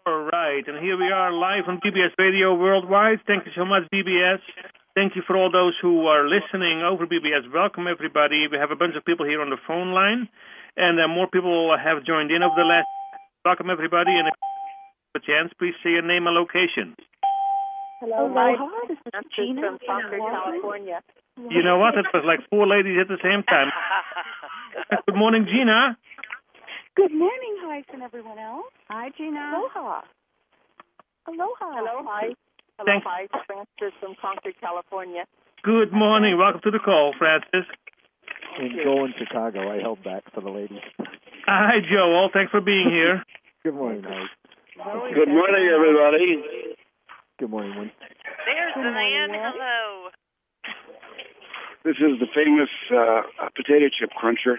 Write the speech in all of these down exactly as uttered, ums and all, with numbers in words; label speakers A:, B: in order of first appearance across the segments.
A: All right, and here we are live on B B S Radio Worldwide. Thank you so much, B B S. Thank you for all those who are listening over B B S. Welcome, everybody. We have a bunch of people here on the phone line, and uh, more people have joined in over the last. Welcome, everybody, and if you have a chance, please say your name and location.
B: Hello,
C: Hi,
B: this is
C: I'm
B: Gina
C: from Concord, California.
A: You know what? It was like four ladies at the same time. Good morning, Gina.
B: Good morning, Heis, and everyone else.
C: Hi, Gina.
B: Aloha. Aloha.
C: Hello, hi. Hello,
A: Thanks.
C: hi. Francis from Concord, California.
A: Good morning. Welcome to the call, Francis.
D: In Golan, Chicago, I held back for the ladies.
A: Hi, Joel. Thanks for being here.
D: Good morning, Mike.
E: Good morning, everybody.
D: Good morning, Win.
F: There's Diane. Hello.
E: This is the famous uh, potato chip cruncher.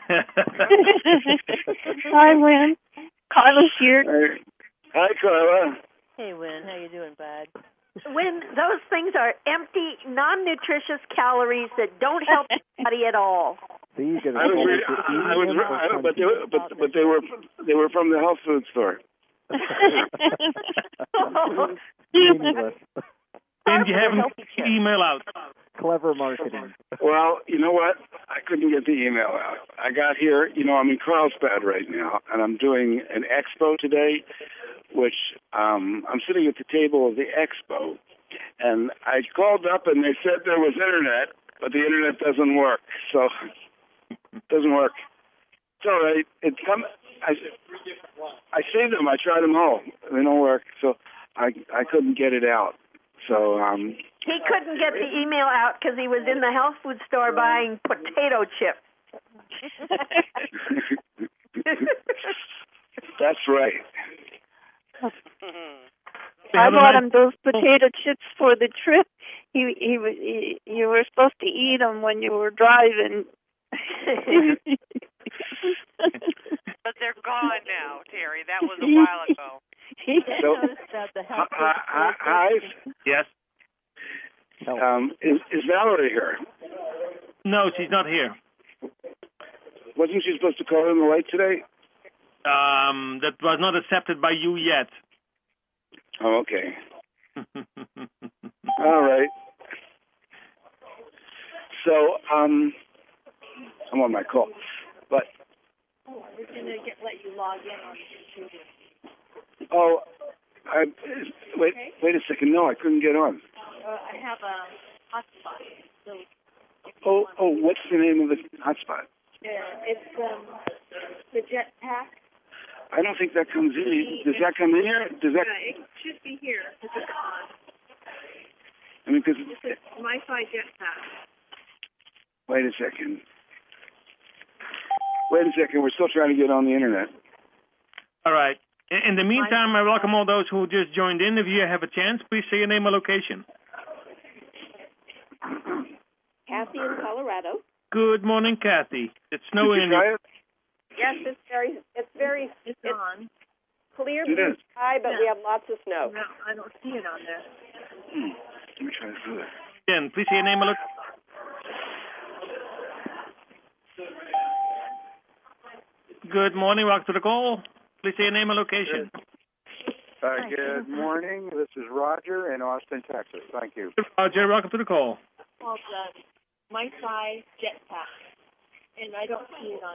B: Hi, Win. Carla's here.
E: Hi, Hi Carla.
G: Hey, Win. How you doing, bud?
C: When those things are empty, non-nutritious calories that don't help anybody at all.
D: So you get a
E: I was,
D: chance
E: re-
D: to eat
E: I was,
D: them
E: re-
D: or
E: I don't,
D: come
E: but they,
D: to-
E: were- but but they were they were from the health food store.
D: Meaningless.
A: And you haven't the email out.
D: Clever marketing.
E: Well, you know what? I couldn't get the email out. I got here. You know, I'm in Carlsbad right now, and I'm doing an expo today, which um, I'm sitting at the table of the expo, and I called up and they said there was internet, but the internet doesn't work. So it doesn't work. It's all right. It come. I I see them. I try them all. They don't work. So I I couldn't get it out. So um.
C: He couldn't get the email out because he was in the health food store buying potato chips.
E: That's right.
B: I bought him those potato chips for the trip. He he was he, you were supposed to eat them when you were driving.
F: But they're gone now, Terry. That was a while ago.
E: So,
G: About the
E: hi,
G: health
E: hi, hi,
A: Yes.
E: um, is, is Valerie here?
A: No, she's not here.
E: Wasn't she supposed to call in the light today?
A: Um, that was not accepted by you yet.
E: Oh, okay. All right. So, um, I'm on my call, but.
G: Oh, I was going to get, let you log in on the computer.
E: Oh, I wait.
G: Okay.
E: Wait a second. No, I couldn't get on.
G: Uh, I have a hotspot. So
E: Oh, oh, what's the name of the hotspot?
G: uh, it's um, the Jetpack.
E: I don't think that comes in. Does that come in here? Does that?
G: Yeah, it should be here. It's on.
E: I mean, because.
G: It's a MiFi Jetpack.
E: Wait a second. Wait a second. We're still trying to get on the internet.
A: All right. In in the meantime, I welcome all those who just joined in. If you have a chance, please say your name and location.
C: Kathy in Colorado.
A: Good morning, Kathy. It's
E: Did
A: snowing
E: you
A: in
E: try
A: your...
E: it?
C: Yes, it's very it's very
G: It's,
C: it's
G: on.
C: clear
E: It
C: blue
E: is.
C: sky, but we have lots of snow.
G: No, I don't see it on there.
E: Hmm. Let me try to do that.
A: Again, please say your name and location. Good morning. Welcome to the call. Please say your name and location.
H: Uh, good morning. This is Roger in Austin, Texas. Thank you.
A: Roger, welcome to the call.
G: Called uh, MiFi Jetpack, and I don't see it on.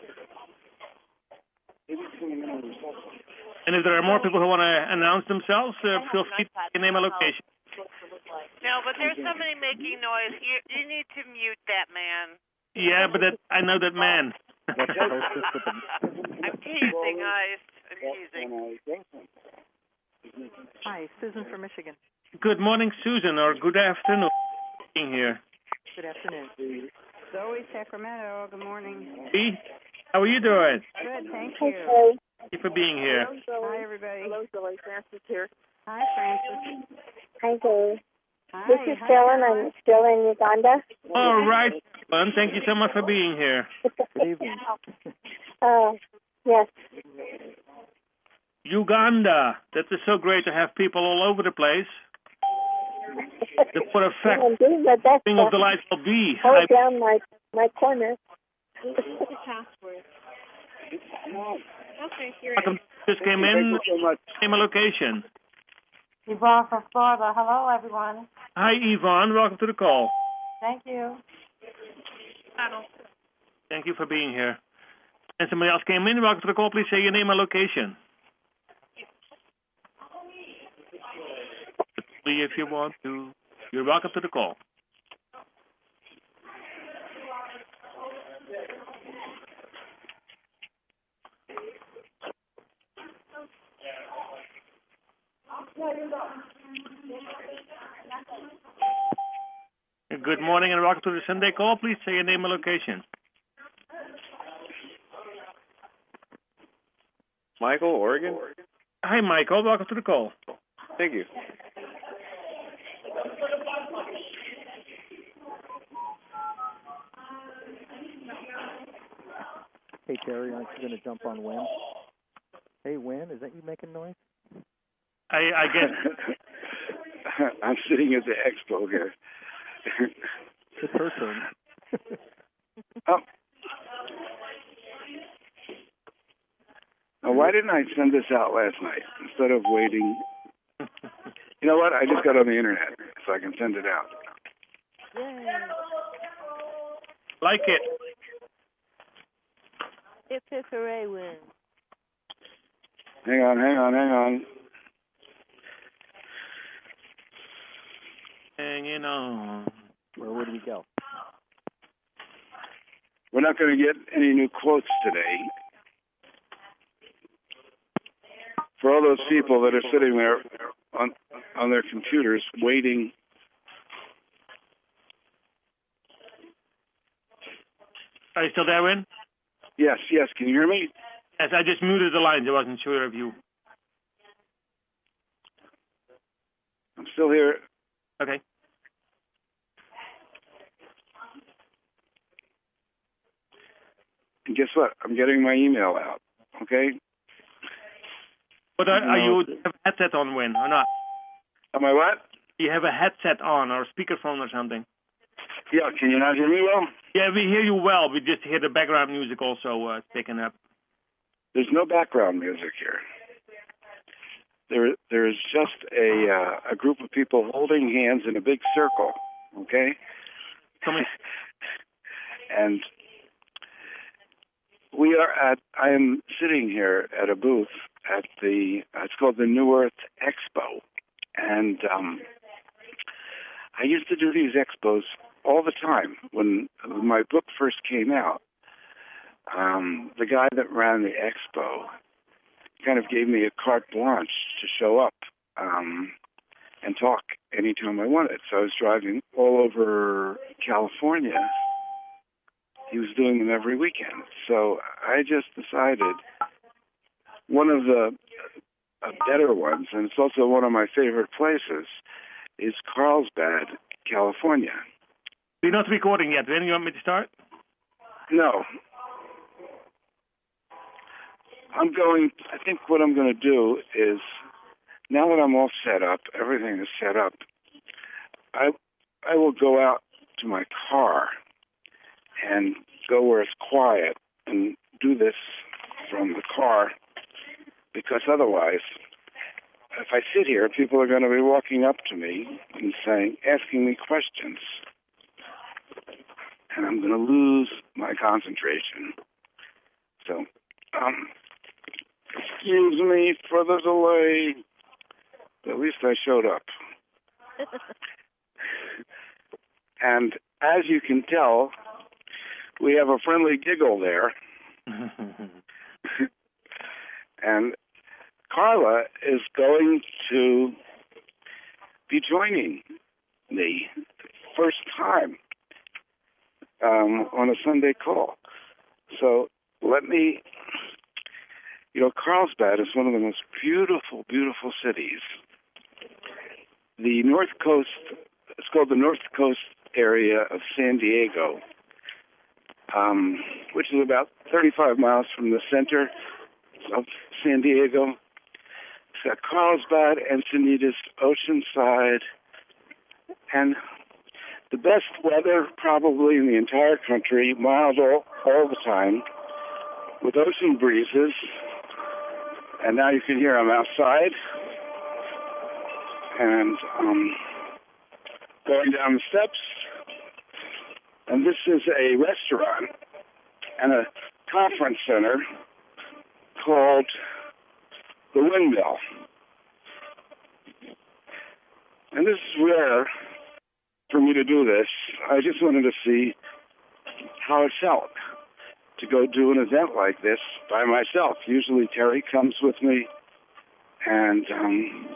A: And if there are more people who want to announce themselves, uh, feel free to say your name and location.
F: No, but there's somebody making noise. You you need to mute that man.
A: Yeah, but that, I know that man.
D: That's the hostess with the...
F: I'm teasing, guys. I'm teasing.
G: Hi, Susan from Michigan.
A: Good morning, Susan, or good afternoon. Being here.
G: Good afternoon. Zoe, Sacramento. Good morning.
A: Hey, how are you doing?
G: Good, thank you.
A: Thank you for being here.
G: Hi, everybody.
C: Hello, Zoe. Francis here.
G: Hi, Francis.
B: Hi, Dave.
G: Hi.
B: This is
G: hi,
B: Carolyn.
G: Carla.
B: I'm still in Uganda.
A: All right, fun. Thank you so much for being here.
D: Good evening.
B: Uh, yes.
A: Uganda. That is so great to have people all over the place. The for effect
B: I'm doing my best
A: thing of
B: to
A: the life will be.
B: hold
A: I,
B: down my, my corner.
G: What's the password? Okay, here I
A: Welcome.
G: am.
A: Just came in.
E: Thank you so much.
A: Name and location.
I: Yvonne from Florida. Hello, everyone.
A: Hi, Yvonne. Welcome to the call.
I: Thank you.
A: Thank you for being here. And somebody else came in. Welcome to the call. Please say your name and location. If you want to. You're welcome to the call. Good morning and welcome to the Sunday call. Please say your name and location.
J: Michael, Oregon.
A: Hi, Michael. Welcome to the call.
J: Thank you.
D: Hey, Terry, aren't you going to jump on Win? Hey, Win, is that you making noise?
A: I, I guess.
E: I'm sitting at the expo here.
D: It's her turn.
E: Oh. Now, why didn't I send this out last night instead of waiting? You know what? I just got on the internet, so I can send it out.
C: Yay.
A: Like it.
C: Hip hip hooray win.
E: Hang on, hang on, hang on.
A: Hanging on.
D: Where would we go?
E: We're not going to get any new quotes today. For all those people that are sitting there on on their computers waiting.
A: Are you still there, Win?
E: Yes, yes. Can you hear me?
A: Yes, I just muted the lines. I wasn't sure of you.
E: I'm still here.
A: Okay.
E: And guess what? I'm getting my email out. Okay?
A: But are, are
E: No.
A: you do you have a headset on, Win, or not?
E: Am I what?
A: Do you have a headset on or a speakerphone or something?
E: Yeah, can you not hear me well?
A: Yeah, we hear you well. We just hear the background music also uh, picking up.
E: There's no background music here. There, there's just a uh, a group of people holding hands in a big circle. Okay.
A: Come in.
E: And we are at. I am sitting here at a booth at the. It's called the New Earth Expo, and um, I used to do these expos all the time when my book first came out. Um, the guy that ran the expo kind of gave me a carte blanche to show up um, and talk anytime I wanted. So I was driving all over California. He was doing them every weekend. So I just decided one of the uh, better ones, and it's also one of my favorite places, is Carlsbad, California.
A: We're not recording yet. When you want me to start?
E: No. I'm going, I think what I'm going to do is, now that I'm all set up, everything is set up, I I will go out to my car and go where it's quiet and do this from the car, because otherwise, if I sit here, people are going to be walking up to me and saying, asking me questions, and I'm going to lose my concentration. So, um, excuse me for the delay. At least I showed up. And as you can tell, we have a friendly giggle there. And Carla is going to be joining me first time um, on a Sunday call. So let me, you know, Carlsbad is one of the most beautiful, beautiful cities. The North Coast, it's called the North Coast area of San Diego, um, which is about thirty-five miles from the center of San Diego. It's got Carlsbad, Encinitas, Oceanside, and the best weather probably in the entire country, mild all, all the time, with ocean breezes, And now you can hear I'm outside and um, going down the steps. And this is a restaurant and a conference center called the Windmill. And this is rare for me to do this. I just wanted to see how it felt to go do an event like this by myself. Usually Terry comes with me, and um,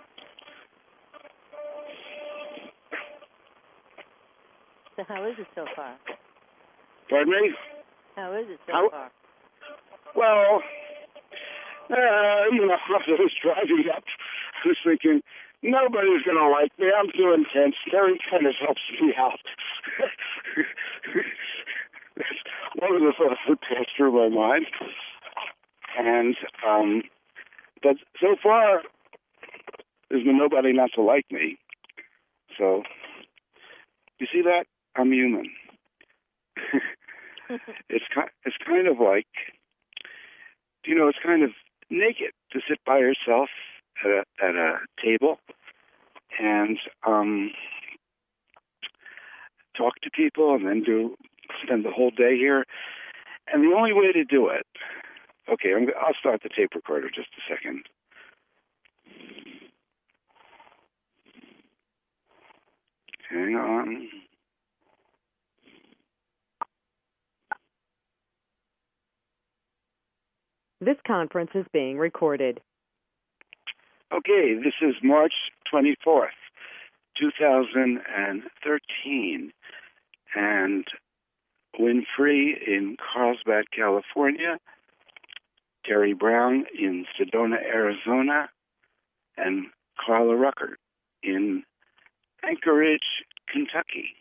K: so how is it so far?
E: Pardon me?
K: How is it so
E: how,
K: far?
E: Well, uh, you know, as I was driving up, I was thinking, nobody's going to like me. I'm too intense. Terry kind of helps me out. That's one of the thoughts that passed through my mind. And, um, but so far, there's been nobody not to like me. So, you see that? I'm human. it's, it's kind of like, you know, it's kind of naked to sit by yourself at a, at a table and um, talk to people and then do spend the whole day here. And the only way to do it, okay, I'm, I'll start the tape recorder just a second. Hang on.
L: This conference is being recorded.
E: Okay, this is March twenty-fourth, two thousand thirteen, and Winfrey in Carlsbad, California, Terry Brown in Sedona, Arizona, and Carla Ruckert in Anchorage, Kentucky.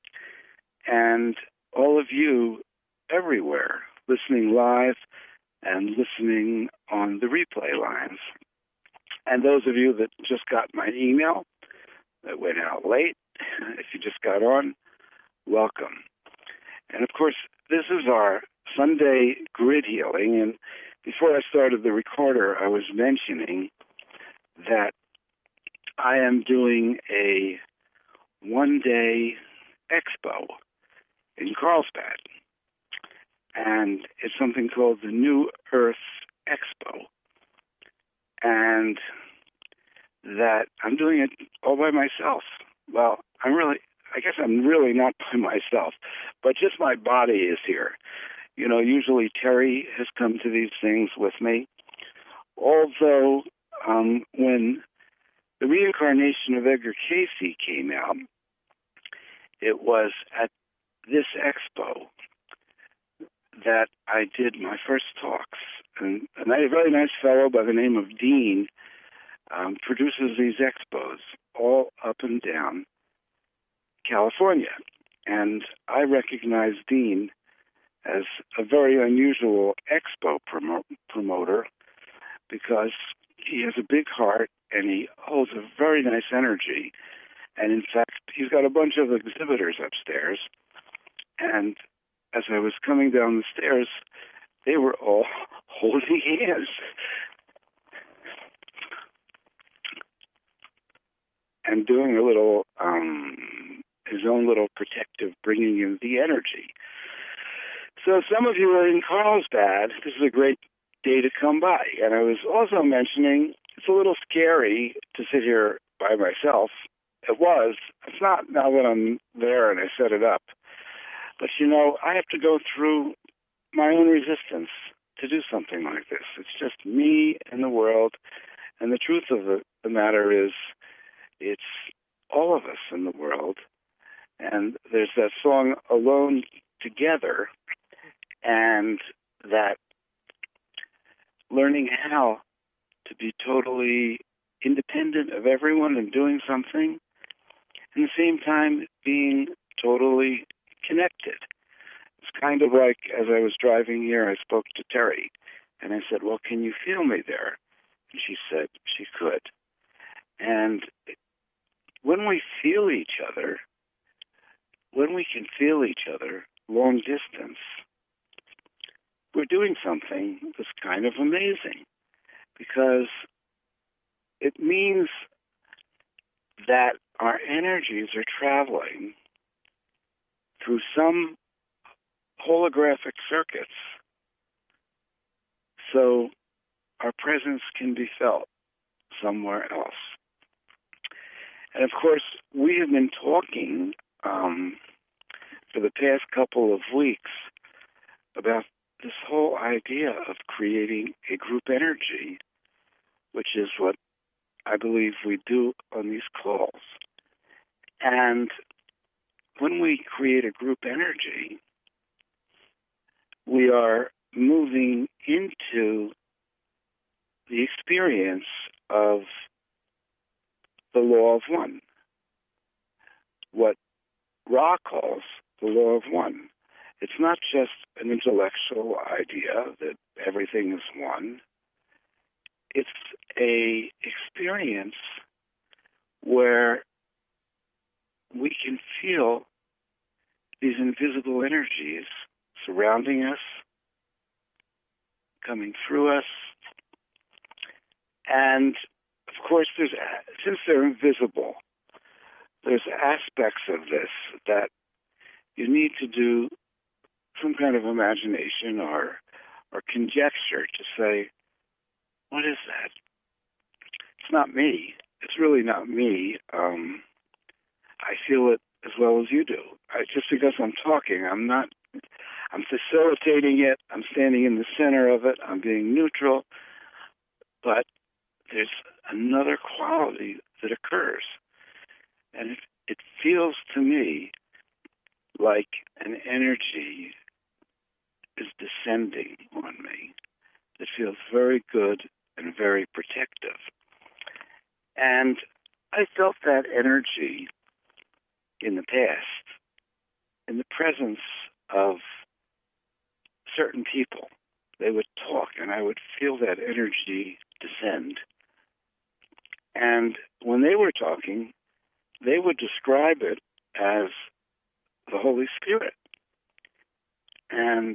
E: And all of you everywhere listening live and listening on the replay lines. And those of you that just got my email that went out late, if you just got on, welcome. And of course, this is our Sunday grid healing. And before I started the recorder, I was mentioning that I am doing a one-day expo in Carlsbad. And it's something called the New Earth Expo. And that I'm doing it all by myself. Well, I'm really, I guess I'm really not by myself, but just my body is here. You know, usually Terry has come to these things with me. Although, um, when The Reincarnation of Edgar Cayce came out, it was at this expo that I did my first talks. And a very nice fellow by the name of Dean um, produces these expos all up and down California. And I recognize Dean as a very unusual expo promo- promoter because he has a big heart and he holds a very nice energy. And in fact, he's got a bunch of exhibitors upstairs. And as I was coming down the stairs, they were all holding hands. And doing a little, um, his own little protective, bringing in the energy. So some of you are in Carlsbad. This is a great day to come by. And I was also mentioning it's a little scary to sit here by myself. It was. It's not now that I'm there and I set it up. But, you know, I have to go through my own resistance to do something like this. It's just me and the world. And the truth of the, the matter is it's all of us in the world. And there's that song, Alone Together, and that learning how to be totally independent of everyone and doing something, and at the same time being totally connected. It's kind of like, as I was driving here, I spoke to Terry, and I said, well, can you feel me there? And she said she could. And when we feel each other, when we can feel each other long distance, we're doing something that's kind of amazing. because it means that our energies are traveling through some holographic circuits so our presence can be felt somewhere else. And of course, we have been talking um, for the past couple of weeks about this whole idea of creating a group energy, which is what I believe we do on these calls. And when we create a group energy, we are moving into the experience of the law of one, what Ra calls the law of one. It's not just an intellectual idea that everything is one. It's a experience where we can feel these invisible energies surrounding us, coming through us. And of course, there's, since they're invisible, there's aspects of this that you need to do some kind of imagination or or conjecture to say, what is that? It's not me. It's really not me. Um, I feel it as well as you do. I, just because I'm talking, I'm not, I'm facilitating it. I'm standing in the center of it. I'm being neutral. But there's another quality that occurs. And it, it feels to me like an energy is descending on me. It feels very good and very protective. And I felt that energy in the past, in the presence of certain people. They would talk, and I would feel that energy descend. And when they were talking, they would describe it as the Holy Spirit. And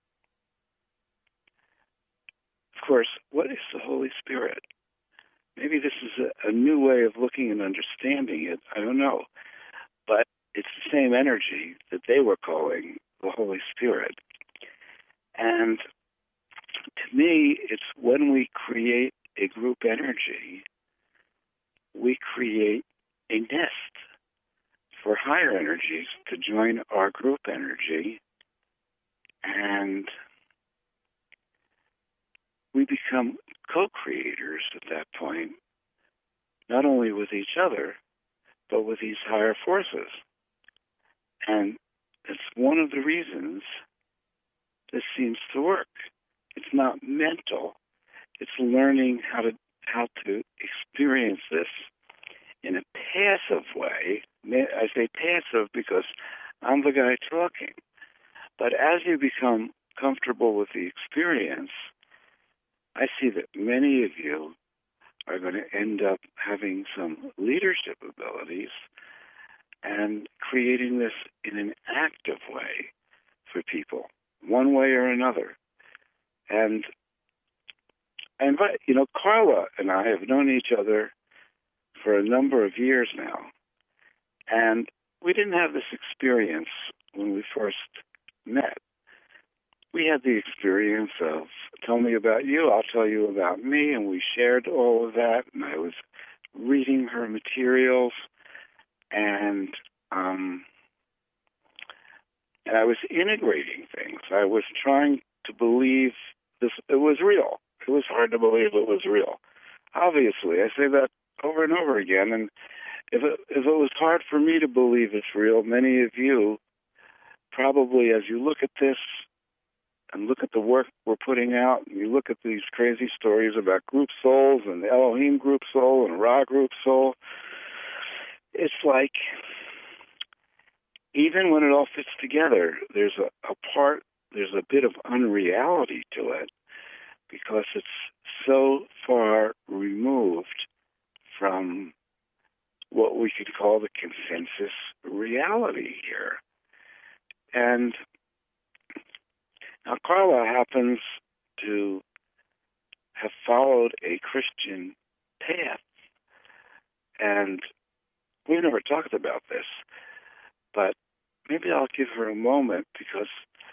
E: of course, what is the Holy Spirit? Maybe this is a, a new way of looking and understanding it. I don't know. But it's the same energy that they were calling the Holy Spirit. And to me, it's when we create a group energy, we create a nest for higher energies to join our group energy, and we become co-creators at that point, not only with each other, but with these higher forces. And it's one of the reasons this seems to work. It's not mental. It's learning how to how to experience this in a passive way. I say passive because I'm the guy talking. But as you become comfortable with the experience, I see that many of you are going to end up having some leadership abilities and creating this in an active way for people, one way or another. And I invite, you know, Carla and I have known each other for a number of years now. And we didn't have this experience when we first met. We had the experience of, tell me about you, I'll tell you about me, and we shared all of that, and I was reading her materials, and um, and I was integrating things. I was trying to believe this, it was real. It was hard to believe it was real. Obviously, I say that over and over again, and if it, if it was hard for me to believe it's real, many of you probably, as you look at this and look at the work we're putting out, and you look at these crazy stories about group souls and the Elohim group soul and Ra group soul, it's like even when it all fits together, there's a, a part, there's a bit of unreality to it because it's so far removed from what we could call the consensus reality here. And now Carla happens to have followed a Christian path. And we've never talked about this, but maybe I'll give her a moment, because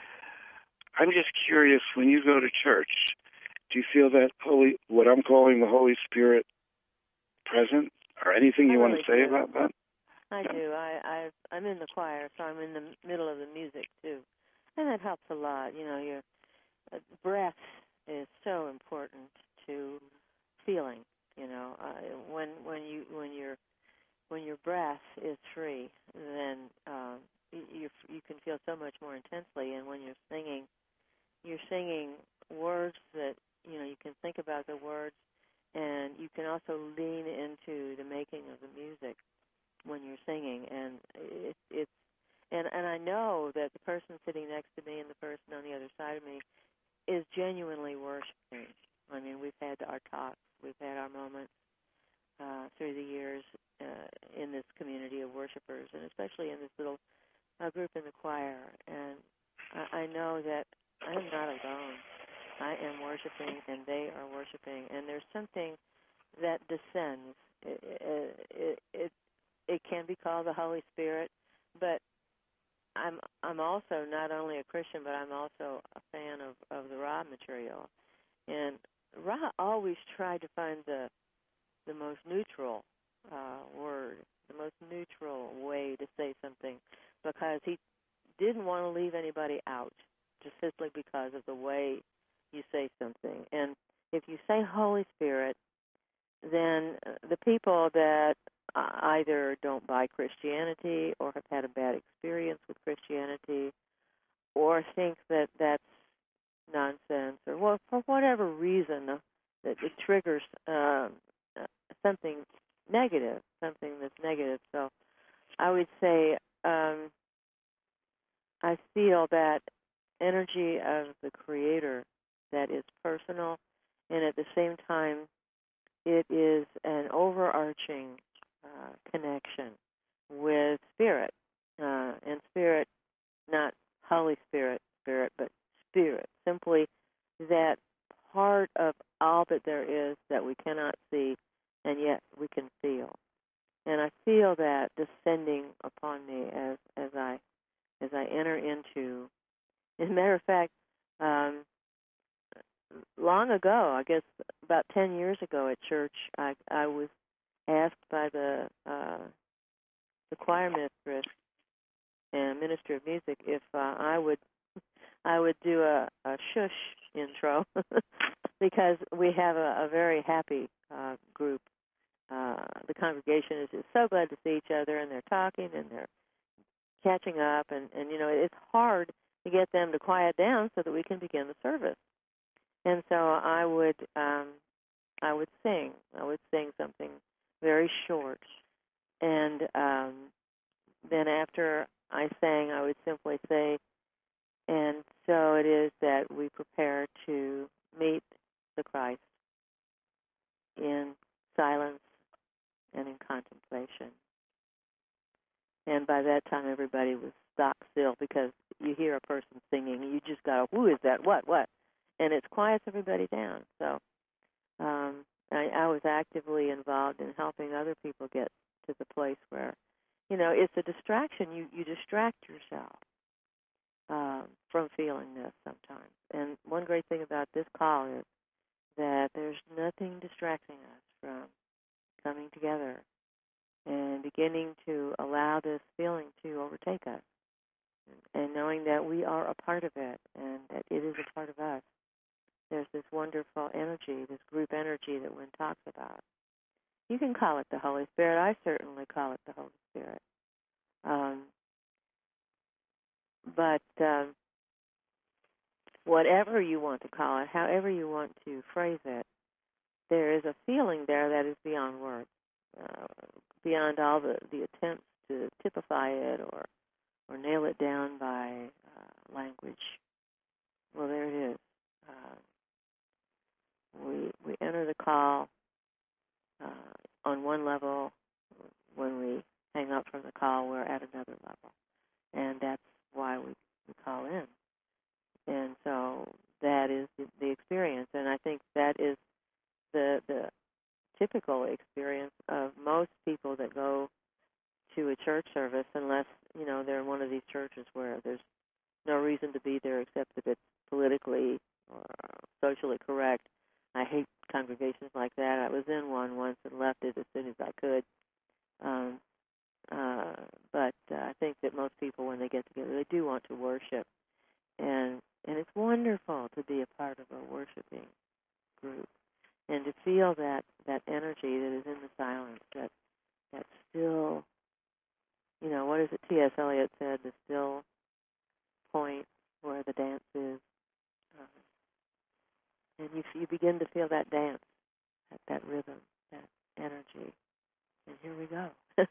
E: I'm just curious, when you go to church, do you feel that Holy, what I'm calling the Holy Spirit present, or anything you
K: I
E: want
K: really
E: to say
K: do.
E: about that?
K: I
E: Yeah.
K: do. I, I I'm in the choir, so I'm in the middle of the music too, and that helps a lot. You know, your uh, breath is so important to feeling. You know, uh, when when you when your when your breath is free, then um, you you can feel so much more intensely. And when you're singing, you're singing words that you know you can think about the words, and you can also lean into the making of the music when you're singing, and it, it's and and I know that the person sitting next to me and the person on the other side of me is genuinely worshiping. I mean, we've had our talks, we've had our moments uh, through the years uh, in this community of worshipers, and especially in this little uh, group in the choir. And I, I know that I'm not alone. I am worshiping, and they are worshiping, and there's something that descends. It, it, it, it can be called the Holy Spirit, but I'm I'm also not only a Christian, but I'm also a fan of, of the Ra material. And Ra always tried to find the the most neutral uh, word, the most neutral way to say something, because he didn't want to leave anybody out, just simply because of the way you say something. And if you say Holy Spirit, then the people that either don't buy Christianity or have had a bad experience with Christianity or think that that's nonsense, or well, for whatever reason uh, that it triggers uh, something negative, something that's negative. So I would say um, I feel that energy of the Creator that is personal, and at the same time it is an overarching uh, connection with Spirit, uh, and Spirit, not Holy Spirit, Spirit, but Spirit, simply that part of all that there is that we cannot see, and yet we can feel. And I feel that descending upon me as as I as I enter into. As a matter of fact, um, long ago, I guess about ten years ago at church, I I was asked by the uh, the choir mistress and minister of music if uh, I would I would do a, a shush intro because we have a, a very happy uh, group. Uh, the congregation is just so glad to see each other, and they're talking and they're catching up, and, and you know it's hard to get them to quiet down so that we can begin the service. And so I would um, I would sing. I would sing something very short, and um, then after I sang, I would simply say, and so it is that we prepare to meet the Christ in silence and in contemplation. And by that time, everybody was stock still, because you hear a person singing, and you just go, who is that? What? What? And it quiets everybody down. So um, I, I was actively involved in helping other people get to the place where, you know, it's a distraction. You, you distract yourself um, from feeling this sometimes. And one great thing about this call is that there's nothing distracting us from coming together and beginning to allow this feeling to overtake us, and knowing that we are a part of it and that it is a part of us. There's this wonderful energy, this group energy that Wynn talks about. You can call it the Holy Spirit. I certainly call it the Holy Spirit. Um, but um, whatever you want to call it, however you want to phrase it, there is a feeling there that is beyond words, uh, beyond all the, the attempts to typify it or or nail it down by uh, language. Well, there it is. Uh, we we enter the call uh, on one level. When we hang up from the call, we're at another level, and that's why we, we call in. And so that is the, the experience, and I think that is the the typical experience of most people that go to a church service, unless, you know, they're in one of these churches where there's no reason to be there except that it's politically or socially correct. I hate congregations like that. I was in one once and left it as soon as I could. Um, uh, but uh, I think that most people, when they get together, they do want to worship. And and it's wonderful to be a part of a worshiping group and to feel that, that energy that is in the silence, that that still, you know, what is it T S Eliot said, the still point where the dance is. Um, and you you begin to feel that dance, that, that rhythm, that energy. And here we go.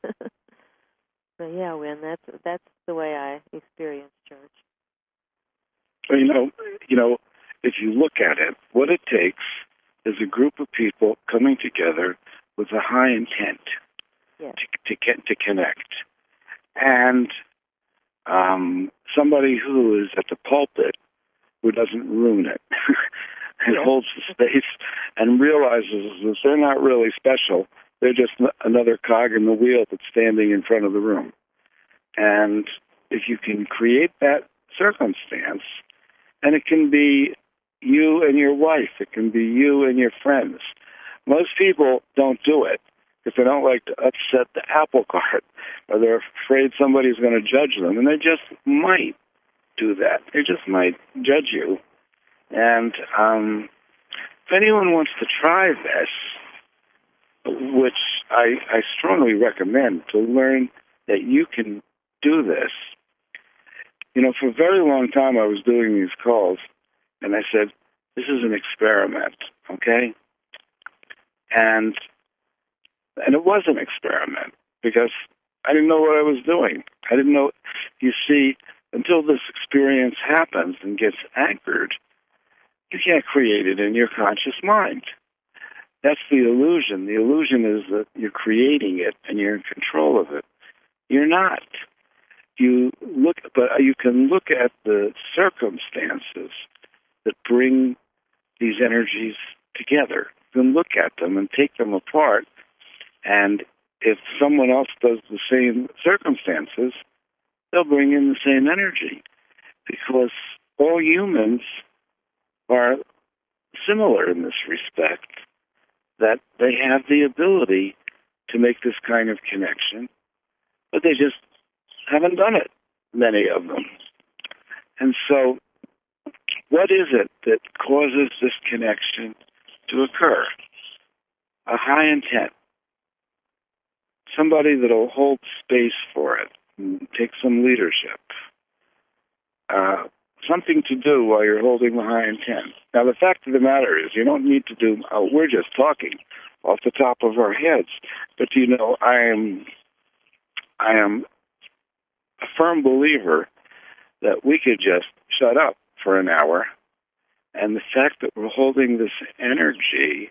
K: So yeah, Wynn, that's that's the way I experience church.
E: Well, you know, you know, if you look at it, what it takes is a group of people coming together with a high intent
K: yes.
E: to to, get, to connect, and um, somebody who is at the pulpit who doesn't ruin it and
K: yes.
E: holds the space and realizes that they're not really special. They're just another cog in the wheel that's standing in front of the room. And if you can create that circumstance, and it can be you and your wife, it can be you and your friends. Most people don't do it because they don't like to upset the apple cart, or they're afraid somebody's going to judge them, and they just might do that. They just might judge you. And um, if anyone wants to try this, which I, I strongly recommend, to learn that you can do this. You know, for a very long time I was doing these calls, and I said, this is an experiment, okay? And and it was an experiment, because I didn't know what I was doing. I didn't know, you see, until this experience happens and gets anchored, you can't create it in your conscious mind. That's the illusion. The illusion is that you're creating it and you're in control of it. You're not. You look, but you can look at the circumstances that bring these energies together. You can look at them and take them apart. And if someone else does the same circumstances, they'll bring in the same energy, because all humans are similar in this respect, that they have the ability to make this kind of connection, but they just haven't done it, many of them. And so what is it that causes this connection to occur? A high intent. Somebody that'll hold space for it and take some leadership. Uh, something to do while you're holding the high intent. Now, the fact of the matter is, you don't need to do, uh, we're just talking off the top of our heads. But, you know, I am, I am a firm believer that we could just shut up for an hour, and the fact that we're holding this energy,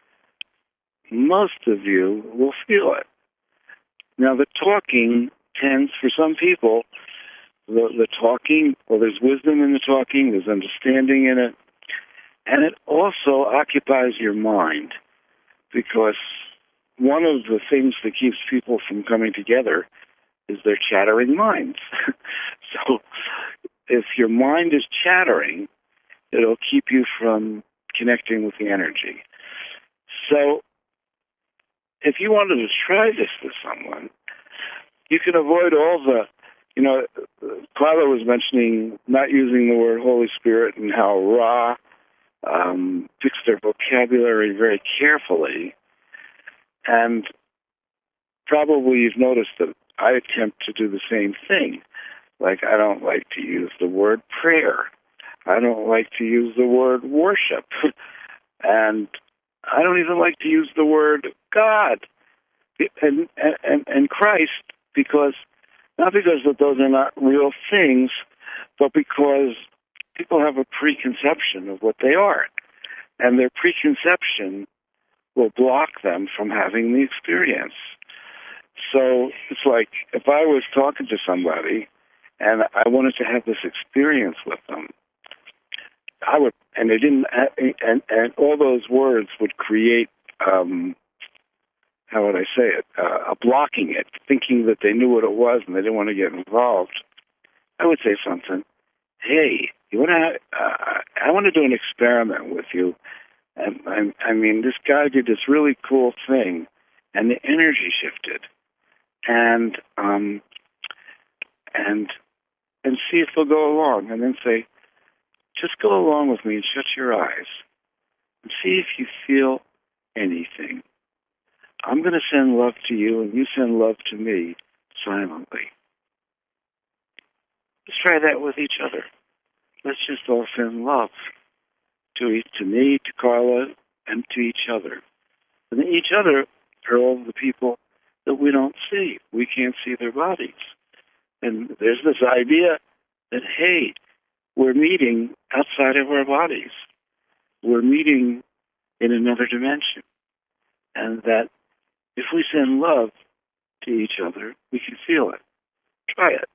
E: most of you will feel it. Now, the talking tends, for some people, the, the talking, well, there's wisdom in the talking, there's understanding in it, and it also occupies your mind, because one of the things that keeps people from coming together is their chattering minds. So if your mind is chattering, it'll keep you from connecting with the energy. So if you wanted to try this with someone, you can avoid all the, you know, Carla was mentioning not using the word Holy Spirit and how Ra um, picks their vocabulary very carefully. And probably you've noticed that I attempt to do the same thing. Like, I don't like to use the word prayer. I don't like to use the word worship. And I don't even like to use the word God and, and, and Christ, because, not because that those are not real things, but because people have a preconception of what they are. And their preconception will block them from having the experience. So it's like, if I was talking to somebody and I wanted to have this experience with them, I would, and they didn't, and and all those words would create, um, how would I say it, uh, a blocking it, thinking that they knew what it was and they didn't want to get involved. I would say something. Hey, you want to? Uh, I want to do an experiment with you. And, I, I mean, this guy did this really cool thing, and the energy shifted, and um, and and see if they'll go along, and then say, just go along with me and shut your eyes and see if you feel anything. I'm going to send love to you, and you send love to me silently. Let's try that with each other. Let's just all send love to each, to me, to Carla, and to each other. And each other are all the people that we don't see. We can't see their bodies. And there's this idea that, hey, we're meeting outside of our bodies. We're meeting in another dimension. And that if we send love to each other, we can feel it. Try it.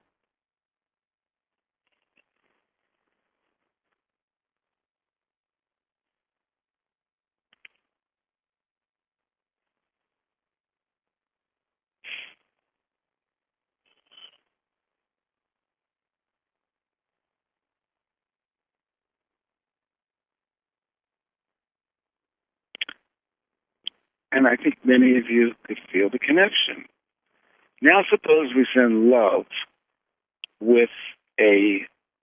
E: And I think many of you could feel the connection. Now suppose we send love with a,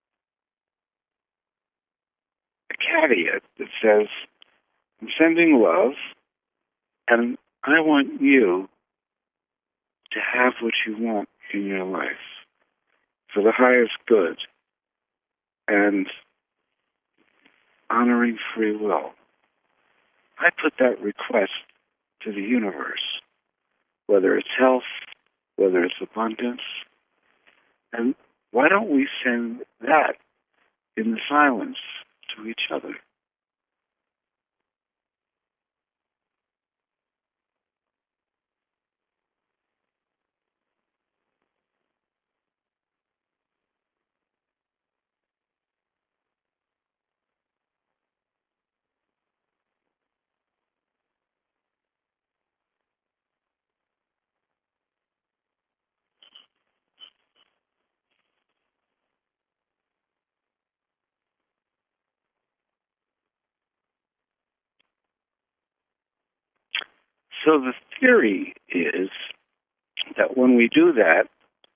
E: a caveat that says, I'm sending love, and I want you to have what you want in your life for the highest good and honoring free will. I put that request to the universe, whether it's health, whether it's abundance. And why don't we send that in the silence to each other? So the theory is that when we do that,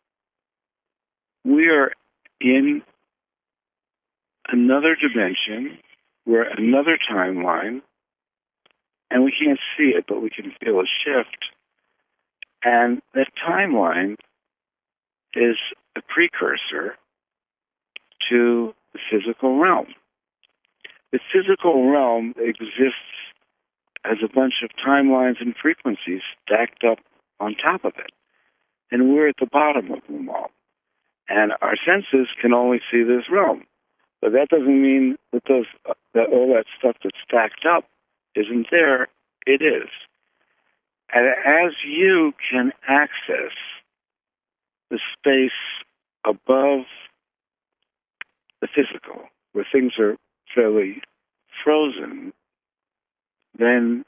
E: we are in another dimension, we're another timeline, and we can't see it, but we can feel a shift. And that timeline is a precursor to the physical realm. The physical realm exists as a bunch of timelines and frequencies stacked up on top of it. And we're at the bottom of them all. And our senses can only see this realm. But that doesn't mean that those that all that stuff that's stacked up isn't there. It is. And as you can access the space above the physical, where things are fairly frozen, then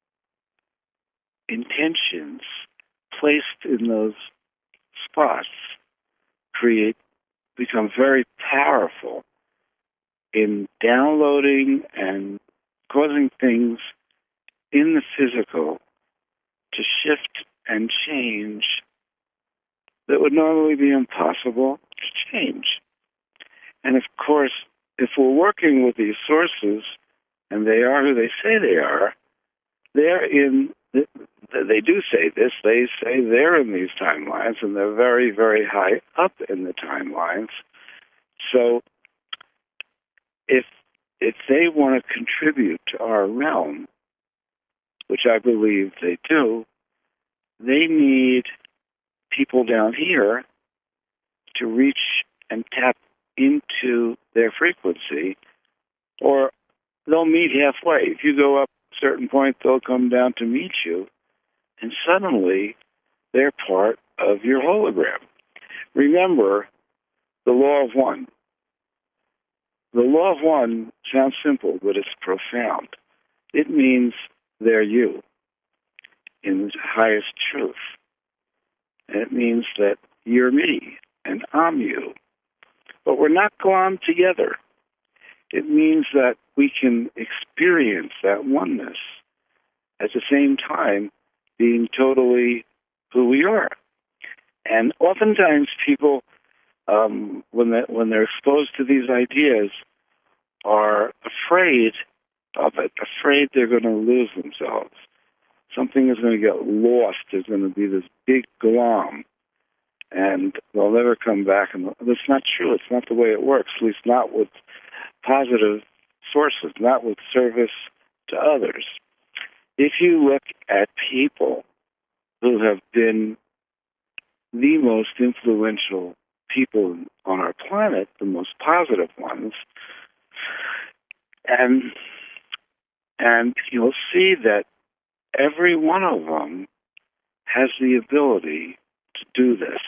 E: intentions placed in those spots create, become very powerful in downloading and causing things in the physical to shift and change that would normally be impossible to change. And of course, if we're working with these sources, and they are who they say they are, they're in, they do say this, they say they're in these timelines, and they're very, very high up in the timelines. So if if they want to contribute to our realm, which I believe they do, they need people down here to reach and tap into their frequency, or they'll meet halfway. If you go up a certain point, they'll come down to meet you, and suddenly they're part of your hologram. Remember the law of one. the law of one sounds simple, but it's profound. It means they're you in the highest truth. And it means that you're me and I'm you. But we're not glommed together. It means that we can experience that oneness at the same time being totally who we are. And oftentimes people, um, when, they, when they're exposed to these ideas, are afraid of it, afraid they're going to lose themselves. Something is going to get lost. There's going to be this big glom, and they'll never come back. And that's not true. It's not the way it works, at least not with positive sources, not with service to others. If you look at people who have been the most influential people on our planet, the most positive ones, and and you'll see that every one of them has the ability to do this.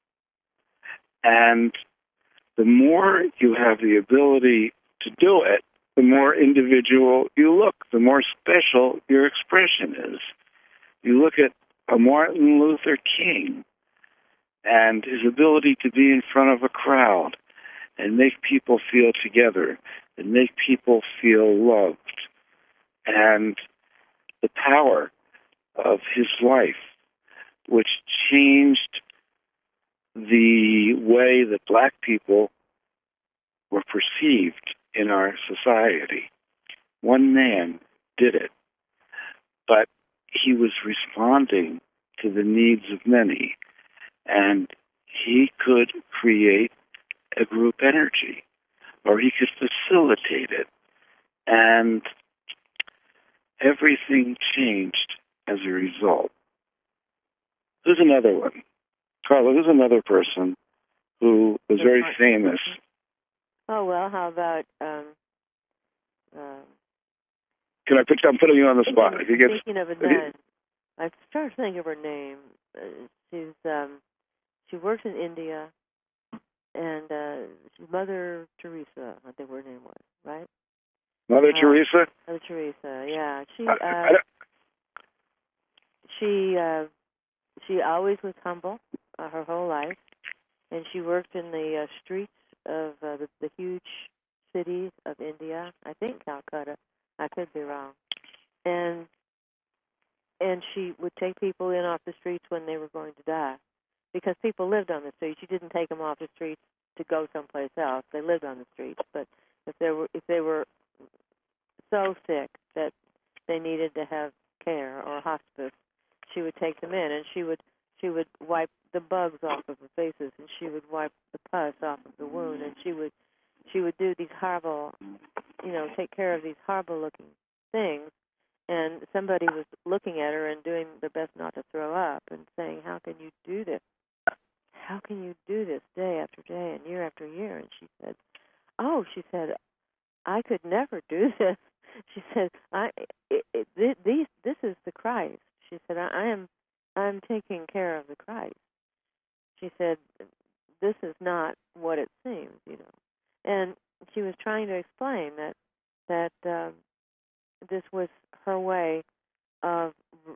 E: And the more you have the ability to do it, the more individual you look, the more special your expression is. You look at a Martin Luther King and his ability to be in front of a crowd and make people feel together and make people feel loved. And the power of his life, which changed the way that black people were perceived in our society. One man did it, but he was responding to the needs of many, and he could create a group energy, or he could facilitate it, and everything changed as a result. There's another one. Carla, there's another person who was very famous.
K: Oh, well, how about... Um, uh,
E: Can I put you, I'm putting you on the spot.
K: Thinking,
E: if you get,
K: thinking of a nun. I started thinking of her name. Uh, she's um, She works in India, and uh, she's Mother Teresa, I think her name was, right?
E: Mother
K: uh,
E: Teresa?
K: Mother Teresa, yeah. She...
E: I,
K: uh,
E: I
K: she... Uh, She always was humble uh, her whole life, and she worked in the uh, streets of uh, the, the huge cities of India. I think Calcutta. I could be wrong. And and she would take people in off the streets when they were going to die, because people lived on the streets. You didn't take them off the streets to go someplace else. They lived on the streets. But if they were if they were so sick that they needed to have care or hospice, she would take them in, and she would she would wipe the bugs off of the faces, and she would wipe the pus off of the wound, and she would she would do these horrible, you know, take care of these horrible looking things. And somebody was looking at her and doing their best not to throw up and saying, "How can you do this? How can you do this day after day and year after year?" And she said, "Oh," she said, "I could never do this." She said, "I it, it, these this is the Christ." She said, I, I am I'm taking care of the Christ. She said, "This is not what it seems, you know." And she was trying to explain that that um, this was her way of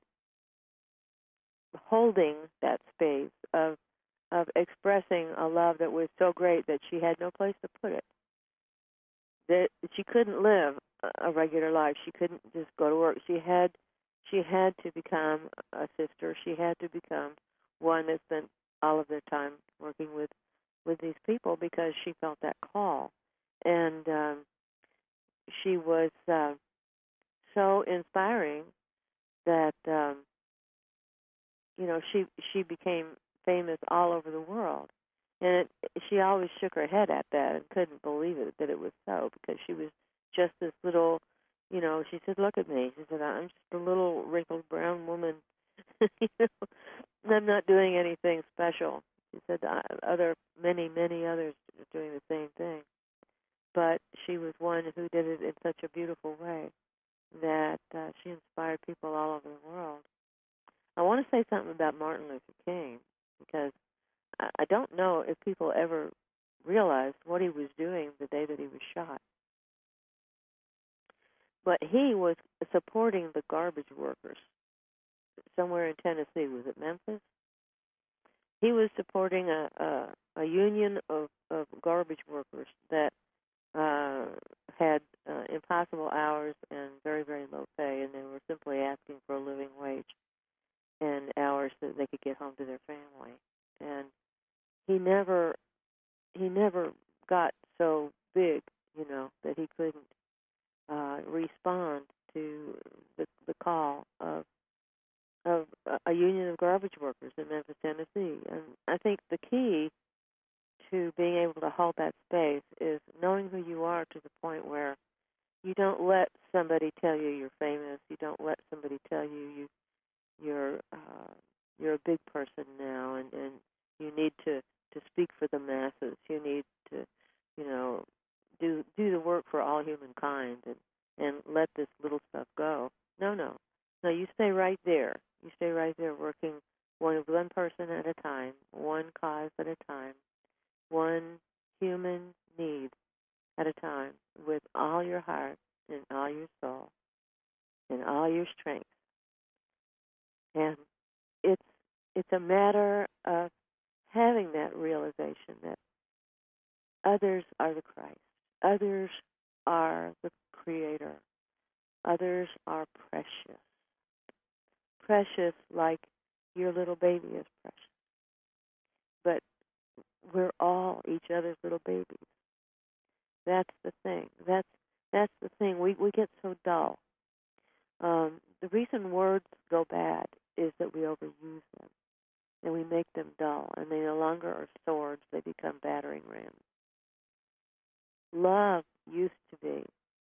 K: holding that space, of of expressing a love that was so great that she had no place to put it. That she couldn't live a regular life. She couldn't just go to work. She had She had to become a sister. She had to become one that spent all of their time working with, with these people, because she felt that call. And um, she was uh, so inspiring that, um, you know, she she became famous all over the world. And it, she always shook her head at that and couldn't believe it, that it was so, because she was just this little... You know, she said, "Look at me." She said, "I'm just a little wrinkled brown woman. You know, I'm not doing anything special." She said, "Other many, many others are doing the same thing." But she was one who did it in such a beautiful way that uh, she inspired people all over the world. I want to say something about Martin Luther King, because I, I don't know if people ever realized what he was doing the day that he was shot. But he was supporting the garbage workers somewhere in Tennessee. Was it Memphis? He was supporting a a, a union of, of garbage workers that uh, had uh, impossible hours and very, very low pay, and they were simply asking for a living wage and hours so that they could get home to their family. And he never he never got so big, you know, that he couldn't uh, respond to the, the call of of a union of garbage workers in Memphis, Tennessee. And I think the key to being able to hold that space is knowing who you are to the point where you don't let somebody tell you you're famous. You don't let somebody tell you you you're uh, you're a big person now, and, and you need to, to speak for the masses. You need to, you know, do do the work for all humankind, and, and let this little stuff go. No, no, no. You stay right there. You stay right there, working one one person at a time, one cause at a time, one human need at a time, with all your heart and all your soul and all your strength. And it's it's a matter of having that realization that others are the Christ, others are the Creator, others are precious, precious like your little baby is precious. But we're all each other's little babies. That's the thing. That's that's the thing. We we get so dull. Um, the reason words go bad is that we overuse them, and we make them dull, and they no longer are swords, they become battering rams. Love used to be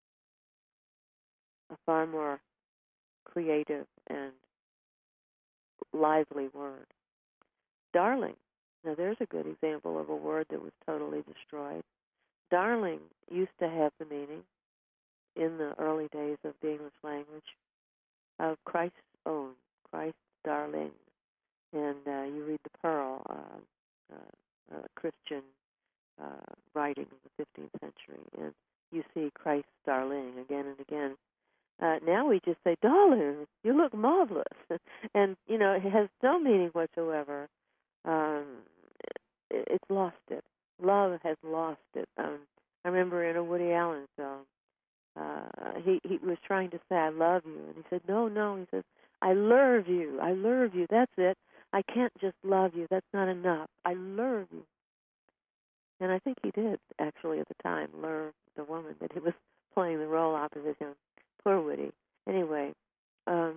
K: a far more creative and lively word. Darling, now there's a good example of a word that was totally destroyed. Darling used to have the meaning, in the early days of the English language, of Christ's own, Christ's darling. And uh, you read the Pearl, uh, uh, uh, Christian uh, writing of the fifteenth century, and you see Christ's darling again and again. Uh, now we just say, darling, you look marvelous. And, you know, it has no meaning whatsoever. Um, it, it's lost it. Love has lost it. Um, I remember in a Woody Allen film, uh, he, he was trying to say, I love you. And he said, no, no. He says, I love you. I love you. That's it. I can't just love you. That's not enough. I love you. And I think he did, actually, at the time, love the woman that he was playing the role opposite him. Poor Woody. Anyway, um,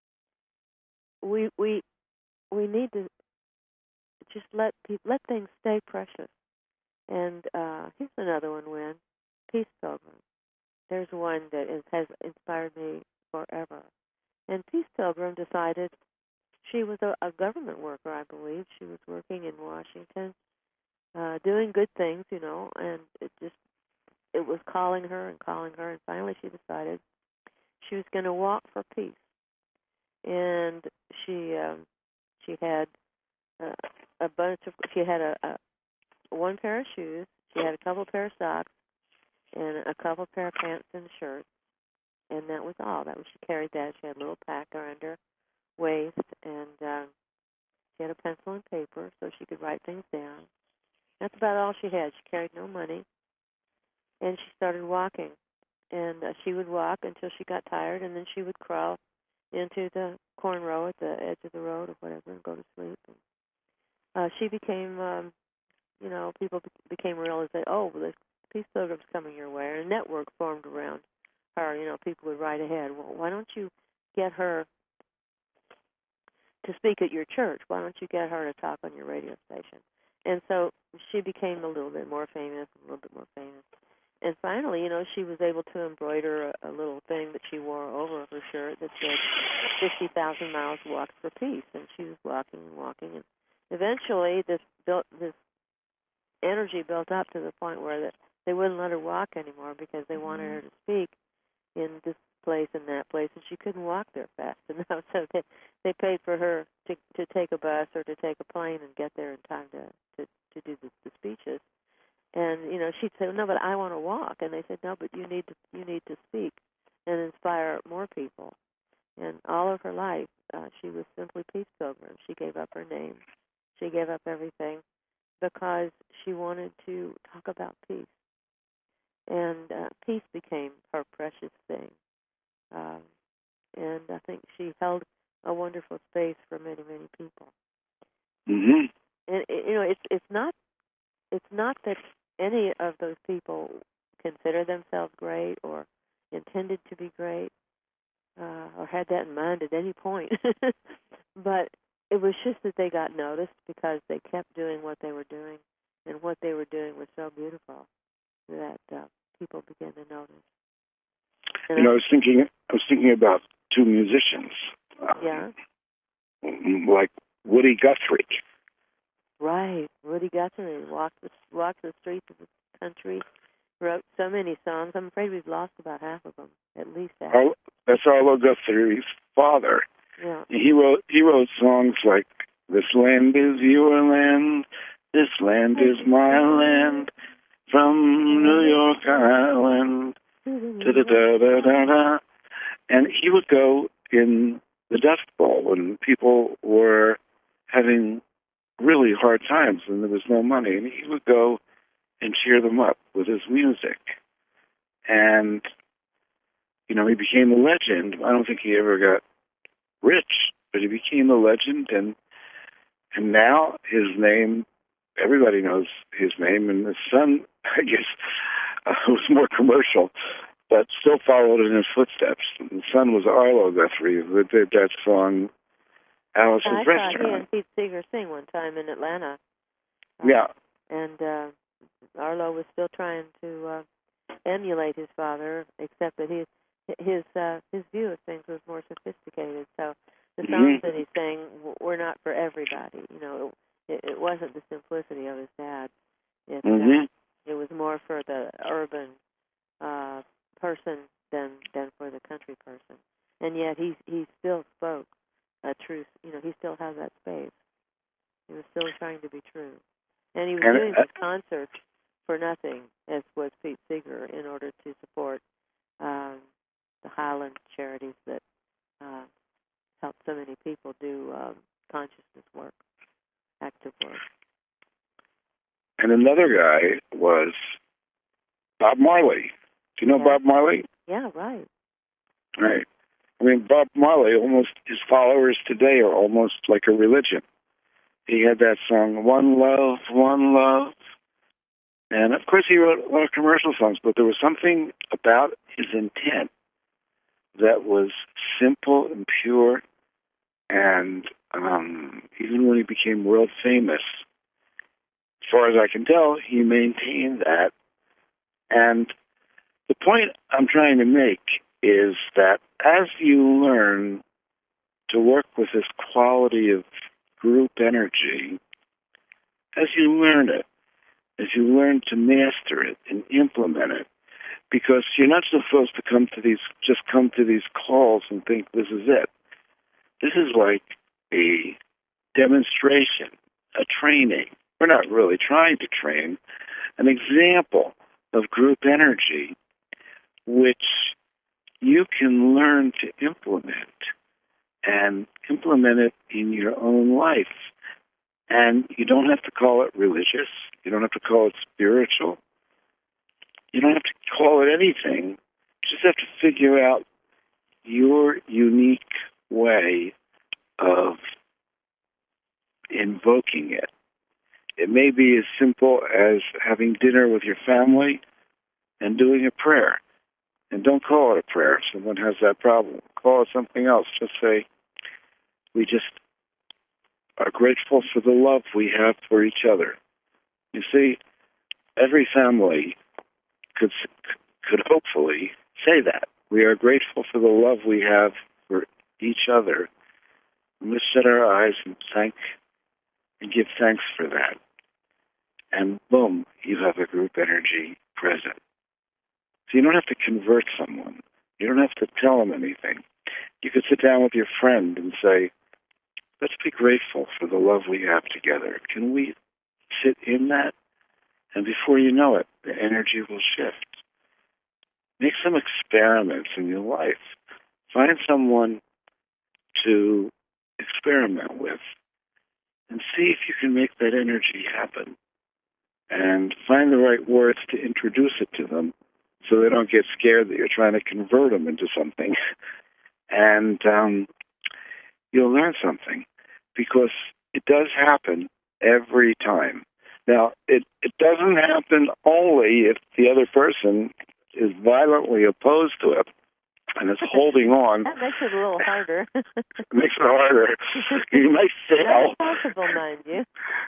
K: we we we need to just let people, let things stay precious. And uh, here's another one, Win. Peace Pilgrim. There's one that is, has inspired me forever. And Peace Pilgrim decided she was a, a government worker, I believe. She was working in Washington, uh, doing good things, you know, and it just, it was calling her and calling her, and finally she decided she was going to walk for peace. And she um, she had uh, a bunch of, she had a, a one pair of shoes, she had a couple pair of socks, and a couple pair of pants and a shirt, and that was all. That was, she carried that. She had a little pack around her waist, and um, she had a pencil and paper so she could write things down. That's about all she had. She carried no money, and she started walking. And uh, she would walk until she got tired, and then she would crawl into the corn row at the edge of the road or whatever and go to sleep. And, uh, she became, um, you know, people be- became realized that, oh, well, the Peace Pilgrim's coming your way. And a network formed around her. You know, people would write ahead, well, why don't you get her to speak at your church? Why don't you get her to talk on your radio station? And so she became a little bit more famous, a little bit more famous. And finally, you know, she was able to embroider a, a little thing that she wore over her shirt that said fifty thousand miles walked for peace. And she was walking and walking. And eventually this built, this energy built up to the point where that they wouldn't let her walk anymore because they wanted her to speak in this place and that place, and she couldn't walk there fast enough. So they, they paid for her to to take a bus or to take a plane and get there in time to, to, to do the, the speeches. And you know, she'd say, "No, but I want to walk," and they said, "No, but you need to you need to speak and inspire more people." And all of her life, uh, she was simply Peace Pilgrim. She gave up her name, she gave up everything because she wanted to talk about peace, and uh, peace became her precious thing. Um, and I think she held a wonderful space for many, many people.
E: Mm-hmm.
K: And you know, it's it's not it's not that any of those people consider themselves great or intended to be great uh, or had that in mind at any point, but it was just that they got noticed because they kept doing what they were doing, and what they were doing was so beautiful that uh, people began to notice. And
E: you know, I was thinking, I was thinking about two musicians.
K: Yeah.
E: Um, like Woody Guthrie.
K: Right, Woody Guthrie walked the walked the streets of the country, wrote so many songs. I'm afraid we've lost about half of them, at least half.
E: Ar- that's Arlo Guthrie's father.
K: Yeah.
E: He wrote he wrote songs like "This land is your land, this land is my land, from New York Island da da da da da da," and he would go in the Dust Bowl when people were having really hard times and there was no money, and he would go and cheer them up with his music. And, you know, he became a legend. I don't think he ever got rich, but he became a legend, and and now his name, everybody knows his name, and his son, I guess, uh, was more commercial, but still followed in his footsteps. And the son was Arlo Guthrie, who did that song, Alice's
K: I
E: Restaurant.
K: saw he and Pete Seeger sing one time in Atlanta. Uh,
E: Yeah.
K: And uh, Arlo was still trying to uh, emulate his father, except that his his uh, his view of things was more sophisticated. So the songs
E: Mm-hmm.
K: that he sang w- were not for everybody. You know, it, it wasn't the simplicity of his dad. It,
E: Mm-hmm.
K: uh, it was more for the urban uh, person than than for the country person. And yet he he still spoke a truth. You know, he still has that space. He was still trying to be true. And he was
E: And,
K: doing
E: uh,
K: his concerts for nothing, as was Pete Seeger, in order to support um, the Highland charities that uh, help so many people do um, consciousness work, active work.
E: And another guy was Bob Marley. Do you know
K: Yeah.
E: Bob Marley?
K: Yeah, right.
E: Right. I mean, Bob Marley, almost his followers today are almost like a religion. He had that song, One Love, One Love. And, of course, he wrote a lot of commercial songs, but there was something about his intent that was simple and pure. And um, even when he became world famous, as far as I can tell, he maintained that. And the point I'm trying to make is that as you learn to work with this quality of group energy, as you learn it, as you learn to master it and implement it, because you're not supposed to come to these, just come to these calls and think this is it. This is like a demonstration, a training. We're not really trying to train, an example of group energy, which you can learn to implement and implement it in your own life. And you don't have to call it religious. You don't have to call it spiritual. You don't have to call it anything. You just have to figure out your unique way of invoking it. It may be as simple as having dinner with your family and doing a prayer. And don't call it a prayer if someone has that problem. Call it something else. Just say, we just are grateful for the love we have for each other. You see, every family could could hopefully say that. We are grateful for the love we have for each other. And let's shut our eyes and thank and give thanks for that. And boom, you have a group energy present. So you don't have to convert someone. You don't have to tell them anything. You could sit down with your friend and say, let's be grateful for the love we have together. Can we sit in that And before you know it, the energy will shift. Make some experiments in your life. Find someone to experiment with and see if you can make that energy happen. And find the right words to introduce it to them so they don't get scared that you're trying to convert them into something. And um, you'll learn something, because it does happen every time. Now, it, it doesn't happen only if the other person is violently opposed to it and is holding on.
K: That makes it a little harder.
E: It makes it harder. You might fail.
K: Not possible, mind you.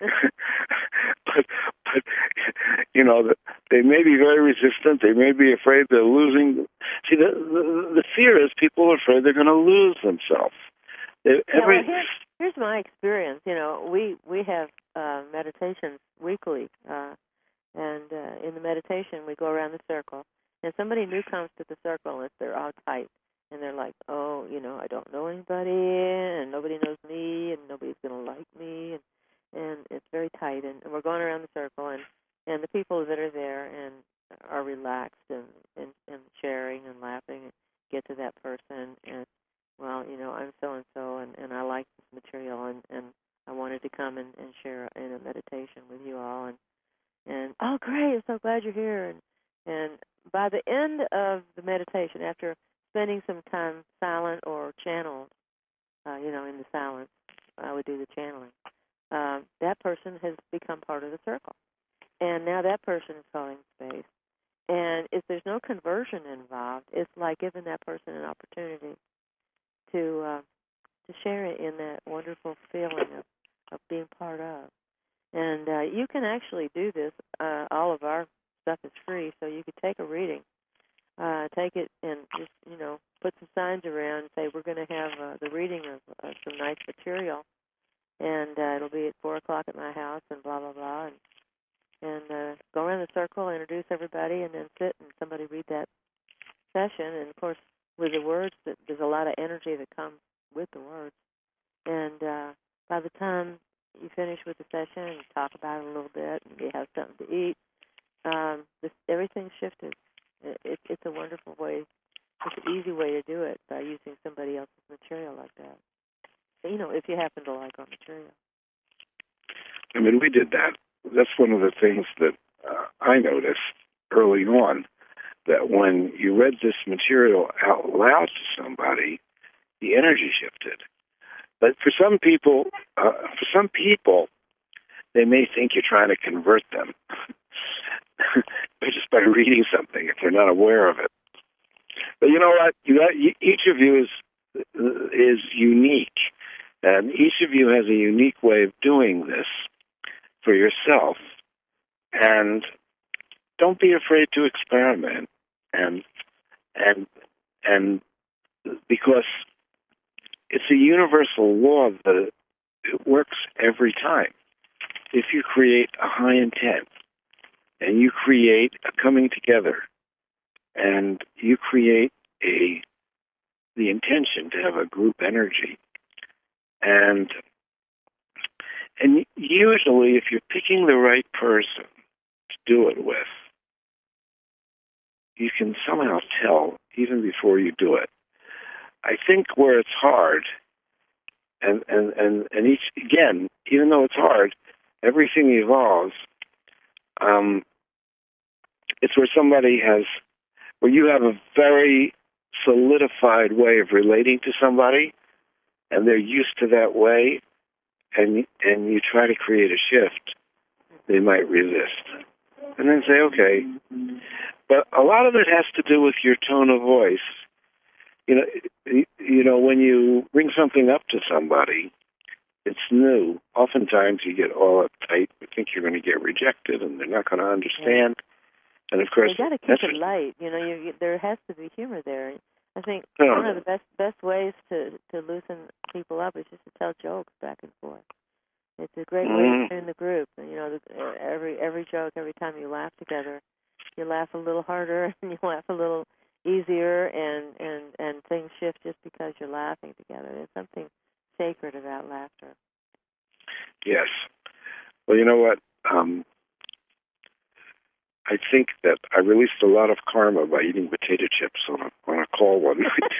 E: but, but, you know, they may be very resistant. They may be afraid they're losing. See, the, the, the fear is people are afraid they're going to lose themselves. They, every,
K: yeah, well, here's, here's my experience. You know, we, we have uh, meditations weekly, uh, and uh, in the meditation we go around the circle. And somebody new comes to the circle and they're all tight. And they're like, oh, you know, I don't know anybody, and nobody knows me, and nobody's going to like me. And, and it's very tight. And, and we're going around the circle, and, and the people that are there and are relaxed and, and, and sharing and laughing and get to that person. And, well, you know, I'm so-and-so, and, and I like this material, and, and I wanted to come and, and share in a meditation with you all. And, and oh, great, I'm so glad you're here. And, and by the end of the meditation, after spending some time silent or channeled, uh, you know, in the silence, I would do the channeling, uh, that person has become part of the circle. And now that person is holding space. And if there's no conversion involved, it's like giving that person an opportunity to uh, to share it in that wonderful feeling of, of being part of. And uh, you can actually do this. Uh, all of our stuff is free, so you could take a reading, uh, take it and just, you know, put some signs around and say, we're going to have uh, the reading of uh, some nice material, and uh, it'll be at four o'clock at my house, and blah, blah, blah, and, and uh, go around the circle, introduce everybody, and then sit and somebody read that session. And, of course, with the words, there's a lot of energy that comes with the words. And uh, by the time you finish with the session and talk about it a little bit and you have something to eat, um, this, everything's shifted. It, it, it's a wonderful way. It's an easy way to do it by using somebody else's material like that. You know, if you happen to like our material.
E: I mean, we did that. That's one of the things that uh, I noticed early on, that when you read this material out loud to somebody, the energy shifted. But for some people, uh, for some people, they may think you're trying to convert them just by reading something if they're not aware of it. But you know what? You got, each of you is is unique, and each of you has a unique way of doing this for yourself. And don't be afraid to experiment, and and and because it's a universal law that it works every time. If you create a high intent, and you create a coming together, and you create a the intention to have a group energy, and and usually if you're picking the right person to do it with, you can somehow tell even before you do it. I think where it's hard, and, and, and, and each, again, even though it's hard, everything evolves. Um, it's where somebody has, where you have a very solidified way of relating to somebody, and they're used to that way, and and you try to create a shift, they might resist. And then say, okay. But a lot of it has to do with your tone of voice. You know, you know, when you bring something up to somebody, it's new. Oftentimes you get all uptight. You think you're going to get rejected, and they're not going to understand. Yeah. And of course,
K: you got to keep
E: that's
K: it light. You know, you, you, there has to be humor there. I think
E: yeah.
K: one of the best best ways to to loosen people up is just to tell jokes back and forth. It's a great
E: mm-hmm.
K: way to turn the group. You know, the, every every joke, every time you laugh together, you laugh a little harder and you laugh a little easier, and, and, and things shift just because you're laughing together. There's something sacred about laughter.
E: Yes. Well, you know what? Um, I think that I released a lot of karma by eating potato chips on a, on a call one night.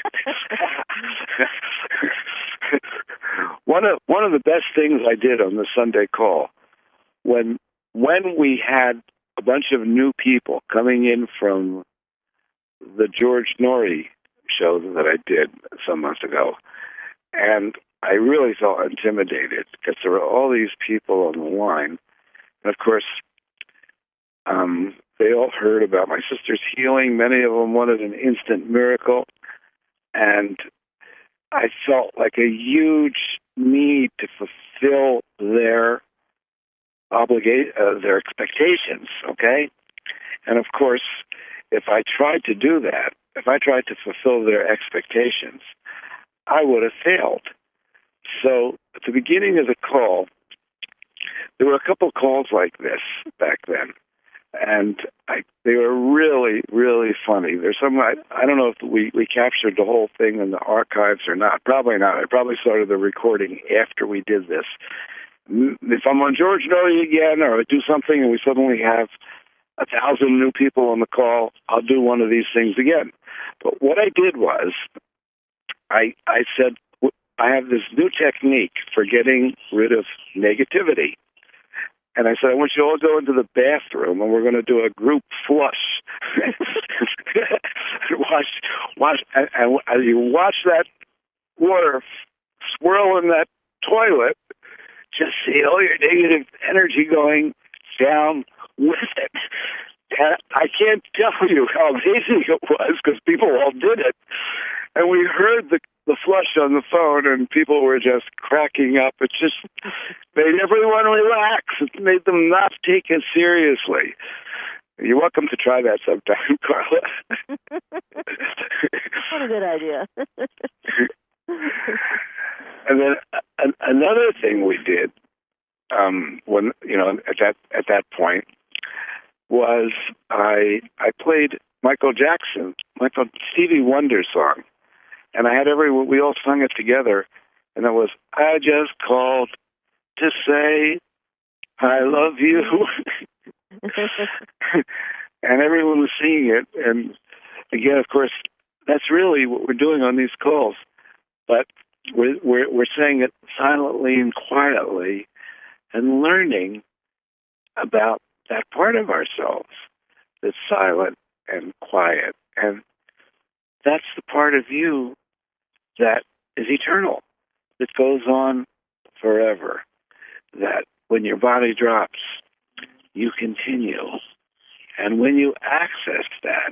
E: one of one of the best things I did on the Sunday call, when when we had a bunch of new people coming in from the George Norrie show that I did some months ago, and I really felt intimidated because there were all these people on the line, and of course, um, they all heard about my sister's healing. Many of them wanted an instant miracle, and I felt like a huge need to fulfill their obligate uh, their expectations. Okay, and of course, if I tried to do that, if I tried to fulfill their expectations, I would have failed. So at the beginning of the call, there were a couple calls like this back then, and I, they were really, really funny. There's some, I, I don't know if we, we captured the whole thing in the archives or not. Probably not. I probably started the recording after we did this. If I'm on George Norrie again, or I do something and we suddenly have a thousand new people on the call, I'll do one of these things again. But what I did was, I I said, I have this new technique for getting rid of negativity. And I said, I want you all to go into the bathroom and we're going to do a group flush. watch, watch, and, and as you watch that water swirl in that toilet, just see all your negative energy going down with it. And I can't tell you how amazing it was because people all did it. And we heard the the flush on the phone, and people were just cracking up. It just made everyone relax. It made them not take it seriously. You're welcome to try that sometime, Carla.
K: What a good idea.
E: And then uh, another thing we did, um, when you know, at that at that point, was I I played Michael Jackson, Michael Stevie Wonder song. And I had every, we all sung it together, and it was, I just called to say I love you. And everyone was singing it. And again, of course, that's really what we're doing on these calls. But we're, we're, we're saying it silently and quietly and learning about that part of ourselves that's silent and quiet. And that's the part of you that is eternal, that goes on forever, that when your body drops, you continue. And when you access that,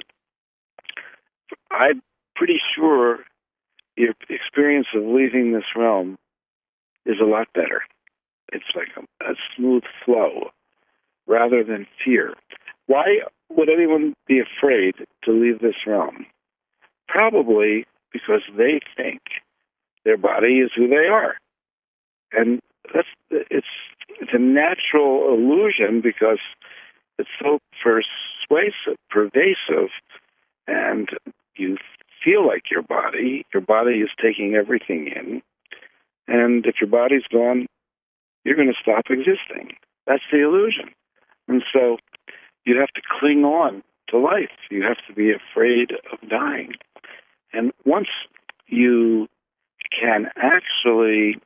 E: I'm pretty sure your experience of leaving this realm is a lot better. It's like a, a smooth flow rather than fear. Why would anyone be afraid to leave this realm? Probably because they think their body is who they are. And that's it's it's a natural illusion because it's so persuasive, pervasive, and you feel like your body, your body is taking everything in, and if your body's gone, you're going to stop existing. That's the illusion. And so you have to cling on to life. You have to be afraid of dying. And once you can actually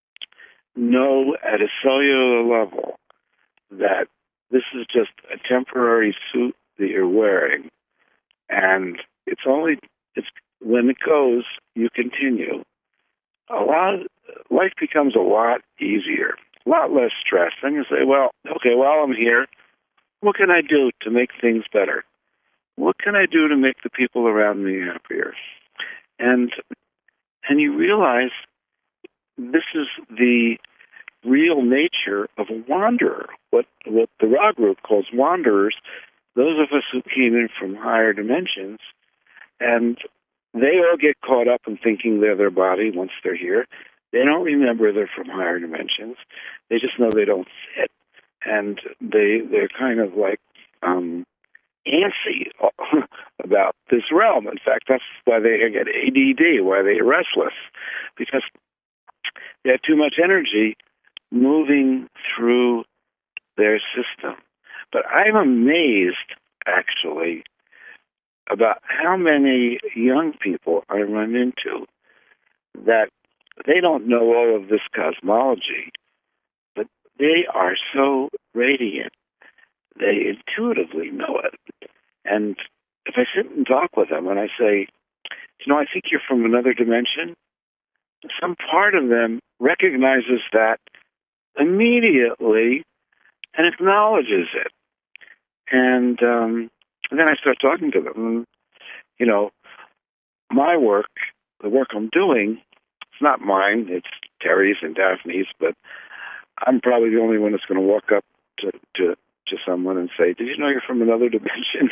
E: know at a cellular level that this is just a temporary suit that you're wearing, and it's only it's when it goes, you continue. A lot of, life becomes a lot easier, a lot less stress. Then you say, well, okay, while I'm here, what can I do to make things better? What can I do to make the people around me happier? And and you realize this is the real nature of a wanderer. What what the Ra group calls wanderers, those of us who came in from higher dimensions, and they all get caught up in thinking they're their body once they're here. They don't remember they're from higher dimensions. They just know they don't fit, and they they're kind of like um, antsy about this realm. In fact, that's why they get A D D, why they're restless, because they have too much energy moving through their system. But I'm amazed actually, about how many young people I run into that they don't know all of this cosmology, but they are so radiant. They intuitively know it. And if I sit and talk with them and I say, you know, I think you're from another dimension, some part of them recognizes that immediately and acknowledges it. And, um, and then I start talking to them. And, you know, my work, the work I'm doing, it's not mine. It's Terry's and Daphne's, but I'm probably the only one that's going to walk up to, to to someone and say, "Did you know you're from another dimension?"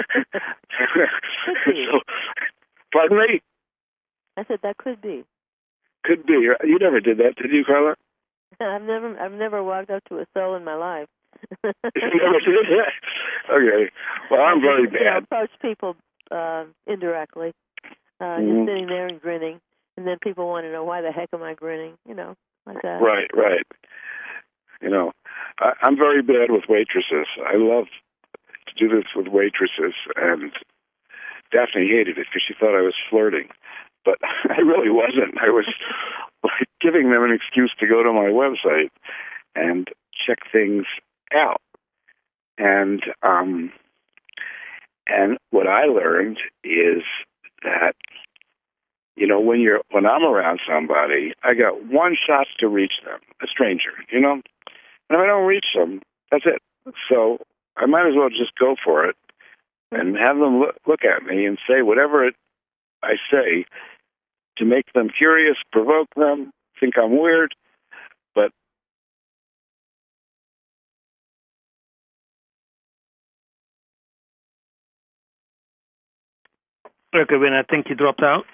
E: So, pardon me?
K: I said that could be.
E: Could be. You never did that, did you, Carla?
K: I've never, I've never walked up to a soul in my life.
E: You never did that? Okay. Well, I'm very bad.
K: I approach people uh, indirectly, uh,
E: mm-hmm.
K: just sitting there and grinning, and then people want to know why the heck am I grinning? You know, like that.
E: Right, right. You know, I, I'm very bad with waitresses. I love to do this with waitresses, and Daphne hated it because she thought I was flirting. But I really wasn't. I was like giving them an excuse to go to my website and check things out. And um, and what I learned is that, you know, when you're when I'm around somebody, I got one shot to reach them, a stranger, you know. And if I don't reach them, that's it. So I might as well just go for it and have them look, look at me and say whatever it, I say to make them curious, provoke them, think I'm weird. But
A: okay, Win, I think you dropped out.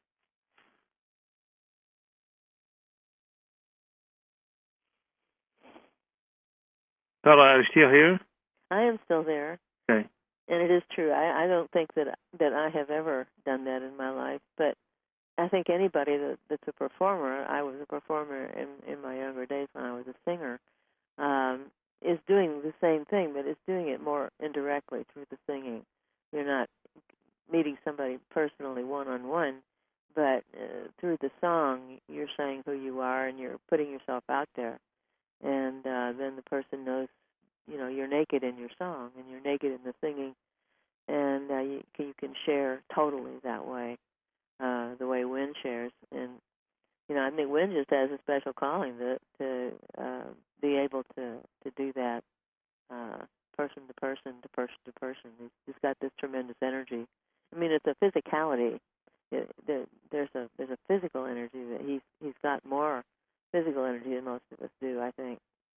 A: Carla, are you still here?
K: I am still there.
A: Okay.
K: And it is true. I, I don't think that that I have ever done that in my life, but I think anybody that, that's a performer, I was a performer in, in my younger days when I was a singer, um, is doing the same thing, but is doing it more indirectly through the singing. You're not meeting somebody personally one-on-one, but uh, through the song, you're saying who you are and you're putting yourself out there. And uh, then the person knows, you know, you're naked in your song and you're naked in the singing, and uh, you, can, you can share totally that way, uh, the way Wynn shares. And, you know, I think Wynn just has a special calling to, to uh, be able to, to do that uh, person to person to person to person. He's, he's got this tremendous energy. I mean, it's a physicality. It, there, there's a there's a physical energy that he's he's got more physical energy than most of us do, I think.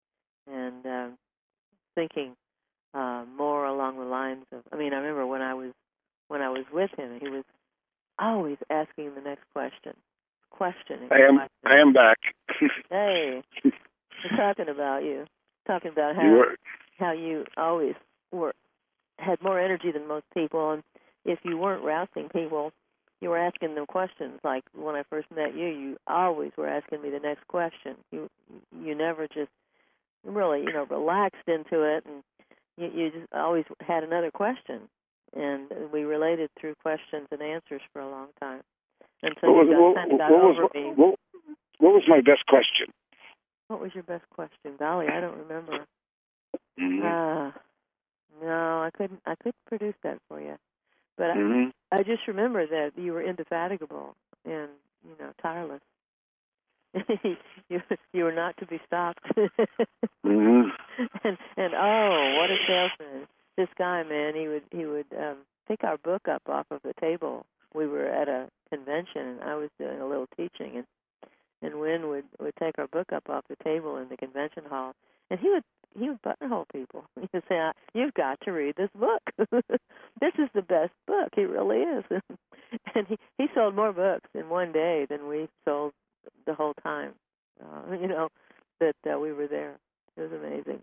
K: And uh, thinking uh, more along the lines of, I mean, I remember when I was when I was with him, he was always asking the next question. Questioning.
E: I am
K: question.
E: I am back.
K: Hey, we're talking about you. Talking about how
E: you were.
K: how you always were had more energy than most people, and if you weren't rousing people, you were asking them questions. Like when I first met you, you always were asking me the next question. You you never just really, you know, relaxed into it, and you, you just always had another question. And we related through questions and answers for a long time. Until
E: what
K: you
E: was,
K: got, kind of got
E: what,
K: over
E: was,
K: me.
E: What, what was my best question?
K: What was your best question? Golly, I don't remember.
E: Mm-hmm.
K: Uh, no, I couldn't. I couldn't produce that for you. But
E: mm-hmm.
K: I, I just remember that you were indefatigable and, you know, tireless. you you were not to be stopped.
E: mm-hmm.
K: And and oh, what a salesman! This guy, man, he would he would um, pick our book up off of the table. We were at a convention, and I was doing a little teaching, and and Wynn would would take our book up off the table in the convention hall, and he would he would buttonhole people. He would say, "You've got to read this book. This is the best book. It really is." And he he sold more books in one day than we sold the whole time. Uh, you know that uh, we were there. It was amazing.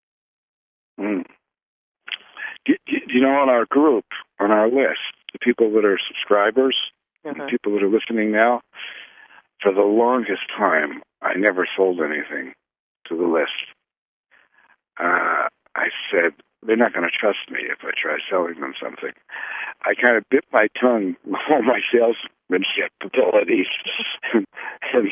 E: Mm. Do, do, do you know, on our group, on our list, the people that are subscribers,
K: uh-huh.
E: the people that are listening now, for the longest time, I never sold anything to the list. Uh, I said, they're not going to trust me if I try selling them something. I kind of bit my tongue, all my salesmanship abilities, and, and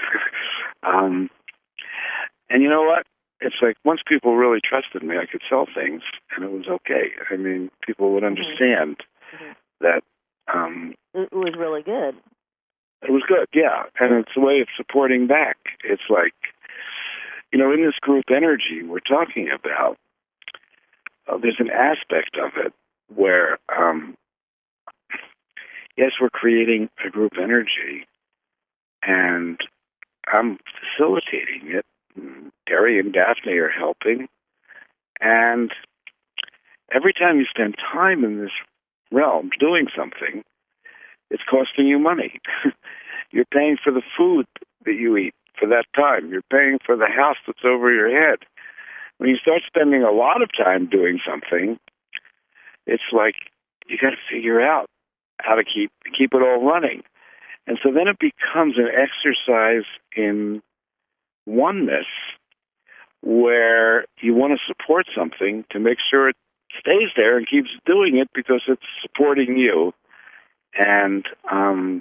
E: um, and you know what? It's like once people really trusted me, I could sell things, and it was okay. I mean, people would understand mm-hmm. that. Um,
K: it was really good.
E: It was good, yeah, and it's a way of supporting back. It's like, you know, in this group energy we're talking about, uh, there's an aspect of it where, um, yes, we're creating a group energy, and I'm facilitating it. Terry and Daphne are helping, and every time you spend time in this realm doing something, it's costing you money. You're paying for the food that you eat for that time. You're paying for the house that's over your head. When you start spending a lot of time doing something, it's like you got to figure out how to keep keep it all running. And so then it becomes an exercise in oneness where you want to support something to make sure it stays there and keeps doing it because it's supporting you. And um,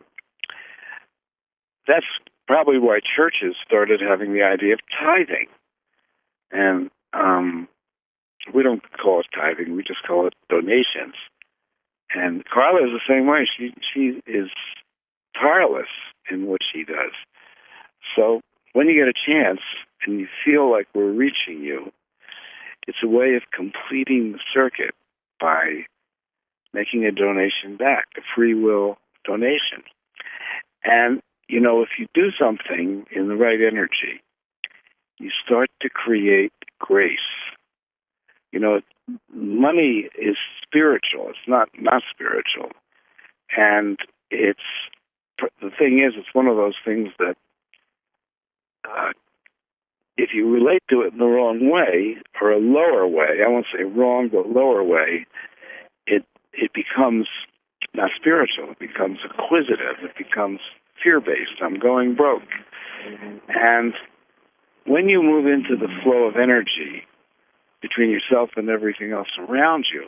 E: that's probably why churches started having the idea of tithing. And um, we don't call it tithing, we just call it donations. And Carla is the same way. She she is tireless in what she does. So when you get a chance and you feel like we're reaching you, it's a way of completing the circuit by making a donation back, a free will donation. And, you know, if you do something in the right energy, you start to create grace. You know, money is spiritual. It's not not spiritual. And it's, the thing is, it's one of those things that uh, if you relate to it in the wrong way, or a lower way, I won't say wrong, but lower way, it it becomes not spiritual. It becomes acquisitive. It becomes fear-based. I'm going broke. And when you move into the flow of energy between yourself and everything else around you,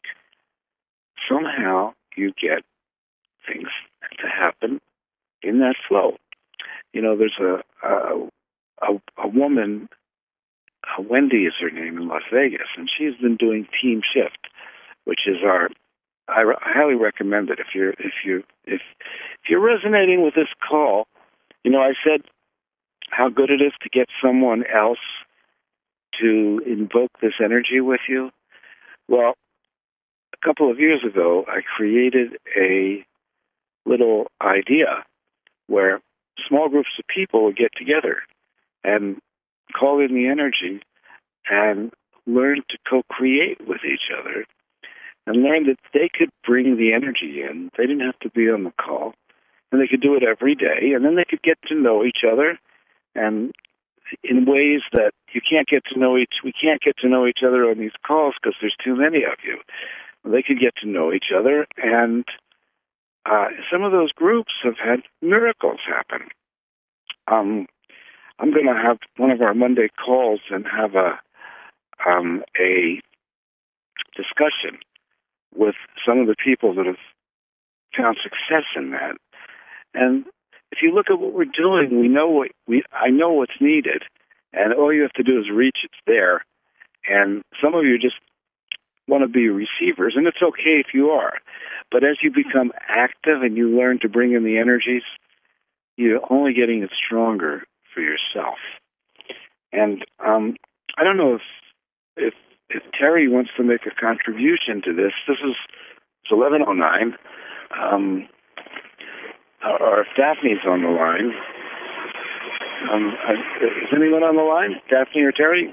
E: somehow you get things to happen in that flow. You know, there's a a, a, a woman, uh, Wendy is her name, in Las Vegas, and she's been doing Team Shift, which is our. I, re- I highly recommend it if you're if you if if you're resonating with this call. You know, I said how good it is to get someone else to invoke this energy with you. Well, a couple of years ago, I created a little idea where small groups of people would get together and call in the energy and learn to co-create with each other and learn that they could bring the energy in. They didn't have to be on the call, and they could do it every day, and then they could get to know each other and in ways that you can't get to know each we can't get to know each other on these calls because there's too many of you. They could get to know each other, and uh, some of those groups have had miracles happen. Um, I'm going to have one of our Monday calls and have a um, a discussion with some of the people that have found success in that. And if you look at what we're doing, we know what we I know what's needed, and all you have to do is reach. It's there. And some of you just want to be receivers, and it's okay if you are. But as you become active and you learn to bring in the energies, you're only getting it stronger for yourself. And um, I don't know if if if Terry wants to make a contribution to this. This is it's eleven oh nine. Um, or if Daphne's on the line. Um, is anyone on the line? Daphne or Terry?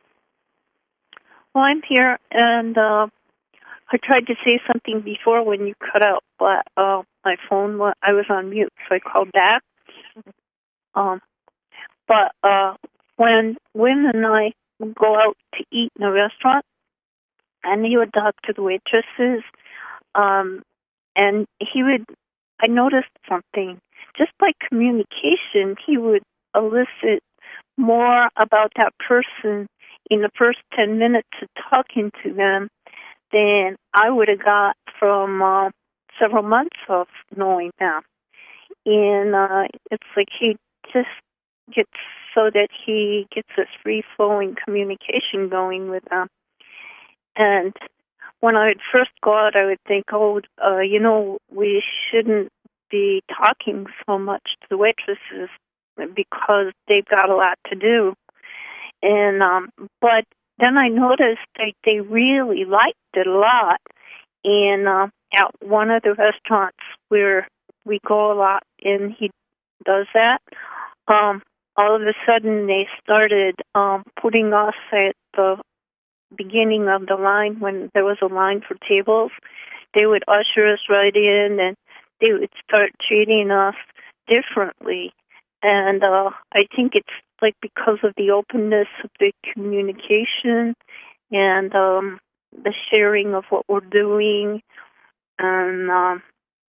B: Well, I'm here, and uh, I tried to say something before when you cut out, but uh, my phone, I was on mute, so I called back. Um, but uh, when Win and I would go out to eat in a restaurant, and he would talk to the waitresses, um, and he would, I noticed something. Just by communication, he would elicit more about that person in the first ten minutes of talking to them than I would have got from uh, several months of knowing them. And uh, it's like he just gets so that he gets this free-flowing communication going with them. And when I would first go out, I would think, oh, uh, you know, we shouldn't be talking so much to the waitresses because they've got a lot to do. And um, but then I noticed that they really liked it a lot. And uh, at one of the restaurants where we go a lot, and he does that, um, all of a sudden they started um, putting us at the beginning of the line when there was a line for tables. They would usher us right in, and they would start treating us differently. And uh, I think it's like because of the openness of the communication and um, the sharing of what we're doing, and um,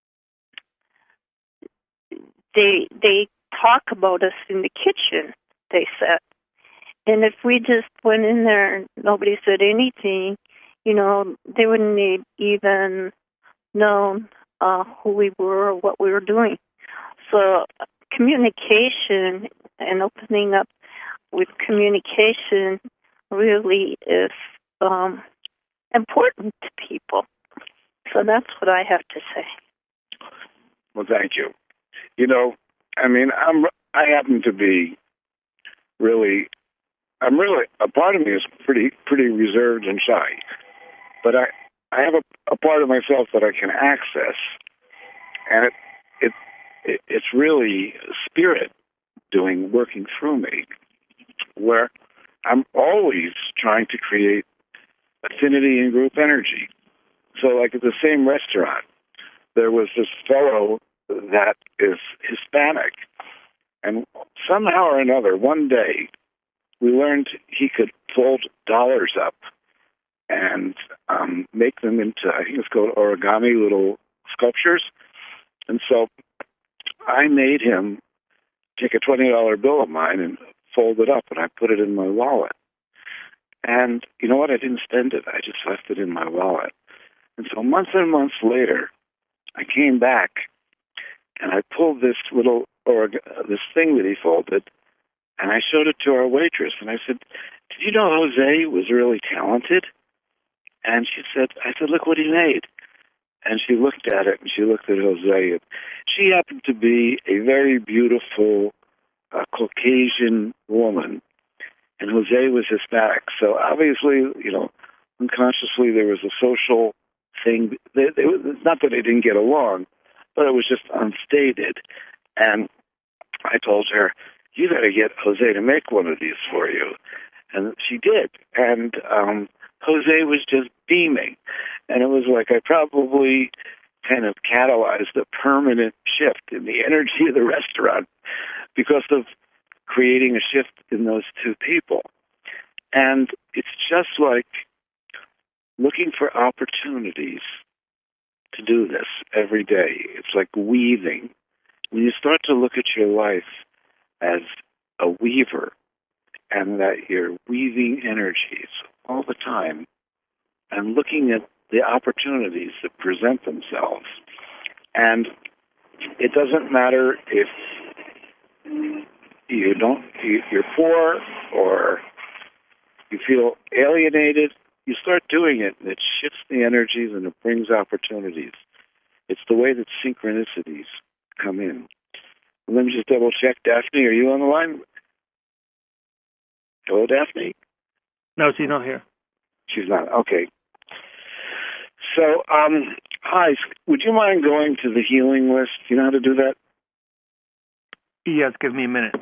B: they they talk about us in the kitchen, they said. And if we just went in there and nobody said anything, you know, they wouldn't have even known uh, who we were or what we were doing. So communication and opening up with communication really is um, important to people. So that's what I have to say.
E: Well, thank you. You know, I mean, I'm I happen to be really, I'm really, a part of me is pretty pretty reserved and shy, but I I have a, a part of myself that I can access, and it it, it it's really spirit doing working through me, where I'm always trying to create affinity and group energy. So, like at the same restaurant, there was this fellow that is Hispanic, and somehow or another, one day, we learned he could fold dollars up and um, make them into, I think it's called origami, little sculptures. And so I made him take a twenty dollar bill of mine and fold it up, and I put it in my wallet. And you know what? I didn't spend it. I just left it in my wallet. And so months and months later, I came back, and I pulled this little, or this thing that he folded, and I showed it to our waitress, and I said, did you know Jose was really talented? And she said, I said, look what he made. And she looked at it, and she looked at Jose, and she happened to be a very beautiful uh, Caucasian woman, and Jose was Hispanic. So obviously, you know, unconsciously there was a social thing. They, they, not that they didn't get along, but it was just unstated. And I told her, you got to get Jose to make one of these for you. And she did. And um, Jose was just beaming. And it was like I probably kind of catalyzed a permanent shift in the energy of the restaurant because of creating a shift in those two people. And it's just like looking for opportunities to do this every day. It's like weaving. When you start to look at your life as a weaver and that you're weaving energies all the time and looking at the opportunities that present themselves. And it doesn't matter if you don't, you're poor or you feel alienated, you start doing it and it shifts the energies and it brings opportunities. It's the way that synchronicities come in. Let me just double check. Daphne, are you on the line? Hello, Daphne?
A: No, she's not here.
E: She's not. Okay. So, um, hi. Would you mind going to the healing list? Do you know how to do that?
A: Yes, give me a minute.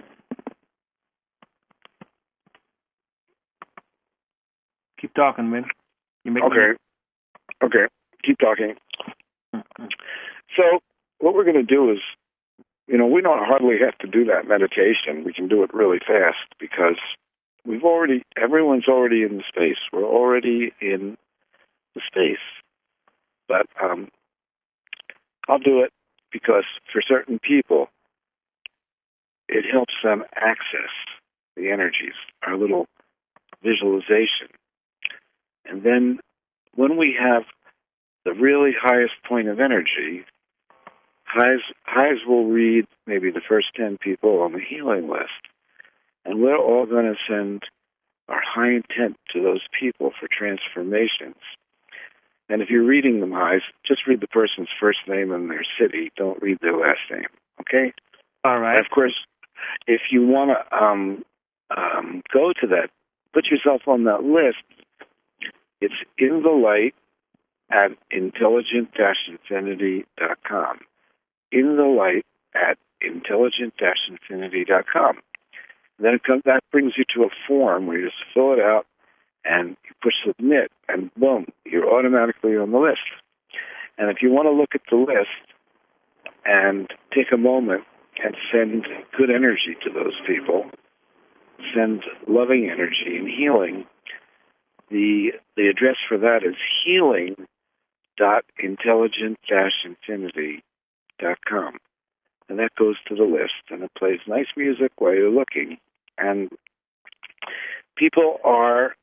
A: Keep talking, man. You make
E: okay. Me... Okay. Keep talking. Mm-hmm. So, what we're going to do is, you know, we don't hardly have to do that meditation. We can do it really fast because we've already, everyone's already in the space. We're already in the space. But um, I'll do it because for certain people, it helps them access the energies, our little visualization. And then when we have the really highest point of energy, highs, highs will read maybe the first ten people on the healing list. And we're all going to send our high intent to those people for transformations. And if you're reading them highs, just read the person's first name and their city. Don't read their last name, okay?
A: All right.
E: And of course, if you want to um, um, go to that, put yourself on that list. It's in the light at intelligent dash infinity dot com. In the light at intelligent dash infinity dot com. Then it comes, that brings you to a form where you just fill it out and you push submit, and boom, you're automatically on the list. And if you want to look at the list and take a moment and send good energy to those people, send loving energy and healing, the the address for that is healing dot intelligent dash infinity dot com. And that goes to the list, and it plays nice music while you're looking. And people are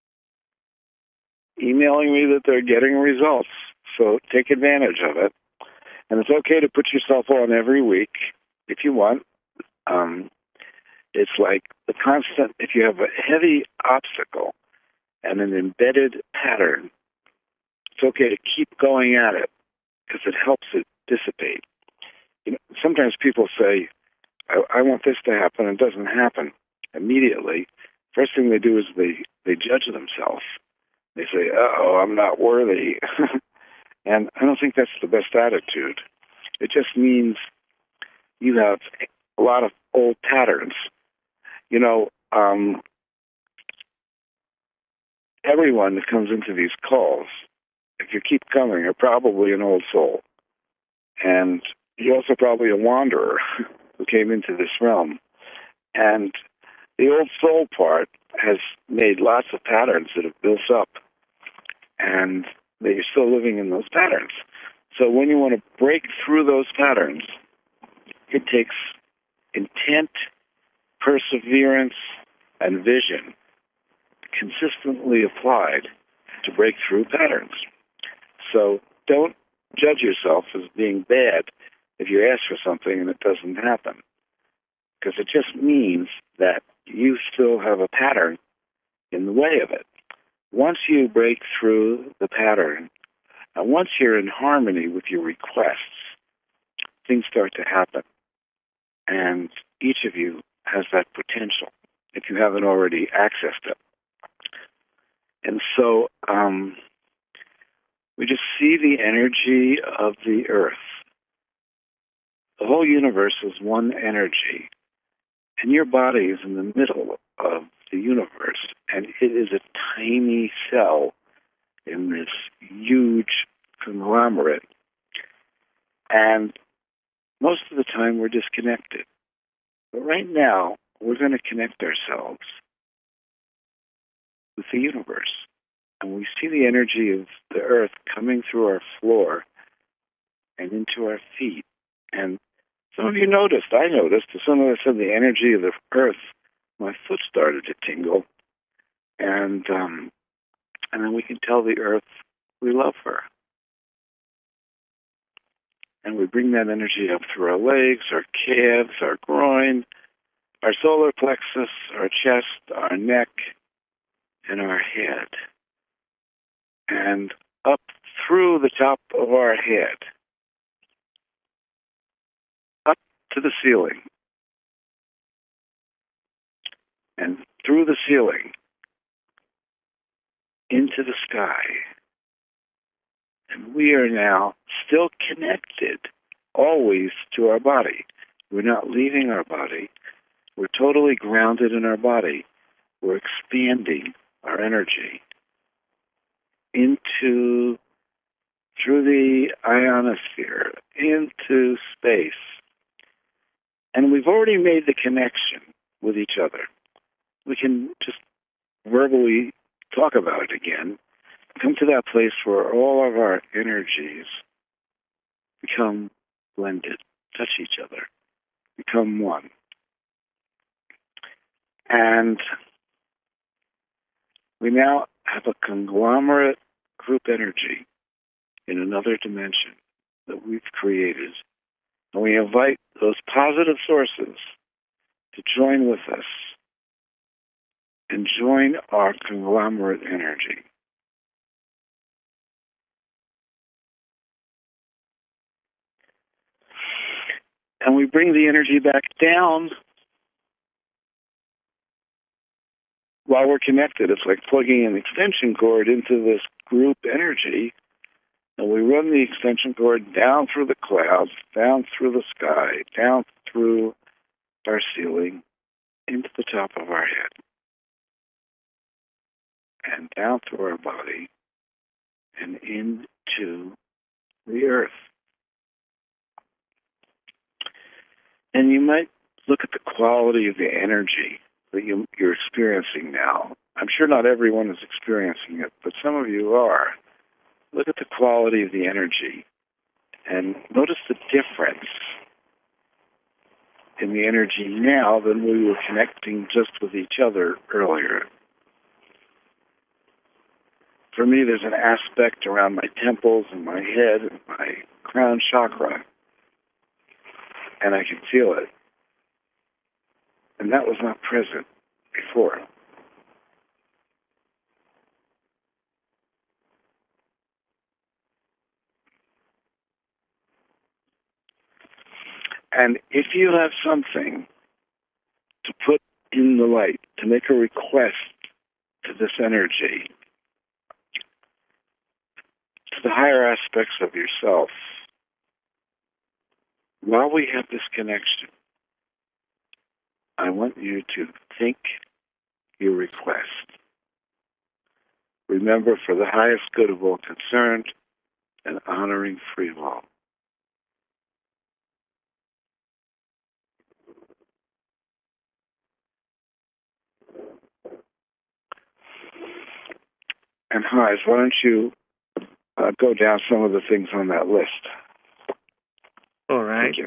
E: emailing me that they're getting results, so take advantage of it. And it's okay to put yourself on every week if you want. Um, it's like the constant, if you have a heavy obstacle and an embedded pattern, it's okay to keep going at it because it helps it dissipate. You know, sometimes people say, I, I want this to happen, and it doesn't happen immediately. First thing they do is they, they judge themselves. They say, uh-oh, I'm not worthy. And I don't think that's the best attitude. It just means you have a lot of old patterns. You know, um, everyone that comes into these calls, if you keep coming, are probably an old soul. And you're also probably a wanderer who came into this realm. And the old soul part has made lots of patterns that have built up, and that you're still living in those patterns. So when you want to break through those patterns, it takes intent, perseverance, and vision consistently applied to break through patterns. So don't judge yourself as being bad if you ask for something and it doesn't happen, because it just means that you still have a pattern in the way of it. Once you break through the pattern, and once you're in harmony with your requests, things start to happen. And each of you has that potential if you haven't already accessed it. And so um, we just see the energy of the earth. The whole universe is one energy. And your body is in the middle of the universe, and it is a tiny cell in this huge conglomerate. And most of the time we're disconnected. But right now, we're going to connect ourselves with the universe. And we see the energy of the earth coming through our floor and into our feet. And some of you noticed, I noticed, as soon as I said the energy of the earth, my foot started to tingle. And um, and then we can tell the earth we love her. And we bring that energy up through our legs, our calves, our groin, our solar plexus, our chest, our neck, and our head. And up through the top of our head, up to the ceiling, and through the ceiling, into the sky. And we are now still connected always to our body. We're not leaving our body. We're totally grounded in our body. We're expanding our energy into, through the ionosphere, into space. And we've already made the connection with each other. We can just verbally talk about it again. Come to that place where all of our energies become blended, touch each other, become one. And We now have a conglomerate group energy in another dimension that we've created. And we invite those positive sources to join with us and join our conglomerate energy. And we bring the energy back down while we're connected. It's like plugging an extension cord into this group energy, and we run the extension cord down through the clouds, down through the sky, down through our ceiling, into the top of our head, and down through our body, and into the earth. And you might look at the quality of the energy that you, you're experiencing now. I'm sure not everyone is experiencing it, but some of you are. Look at the quality of the energy and notice the difference in the energy now than we were connecting just with each other earlier. For me, there's an aspect around my temples and my head and my crown chakra, and I can feel it. And that was not present before. And if you have something to put in the light, to make a request to this energy, to the higher aspects of yourself, while we have this connection, I want you to think your request. Remember, for the highest good of all concerned and honoring free will. And Hans, why don't you uh, go down some of the things on that list?
A: All right.
E: Thank you.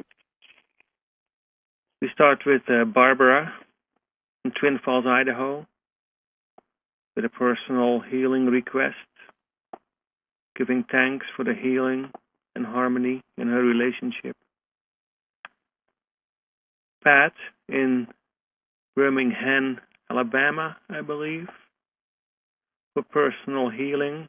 A: We start with uh, Barbara in Twin Falls, Idaho, with a personal healing request, giving thanks for the healing and harmony in her relationship. Pat in Birmingham, Alabama, I believe, for personal healing.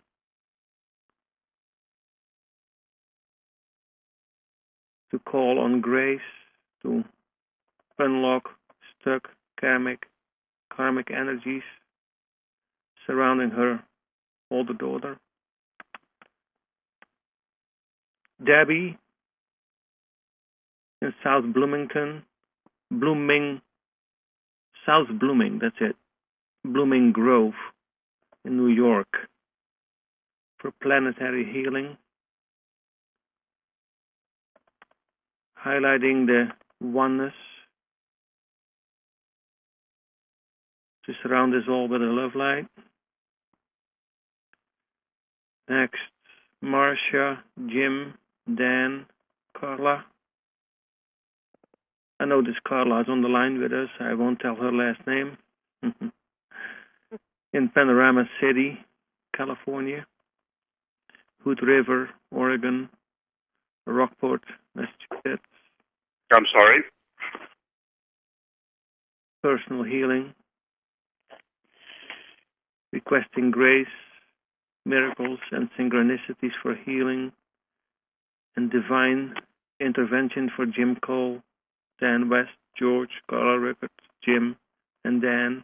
A: To call on grace to unlock stuck karmic, karmic energies surrounding her older daughter. Debbie in South Bloomington, Blooming, South Blooming, that's it, Blooming Grove in New York for planetary healing, highlighting the oneness to surround us all with a love light. Next, Marcia, Jim, Dan, Carla. I know this Carla is on the line with us. I won't tell her last name. In Panorama City, California. Hood River, Oregon. Rockport, Massachusetts.
E: I'm sorry?
A: Personal healing. Requesting grace, miracles, and synchronicities for healing and divine intervention for Jim Cole, Dan West, George, Carla Ricketts, Jim, and Dan.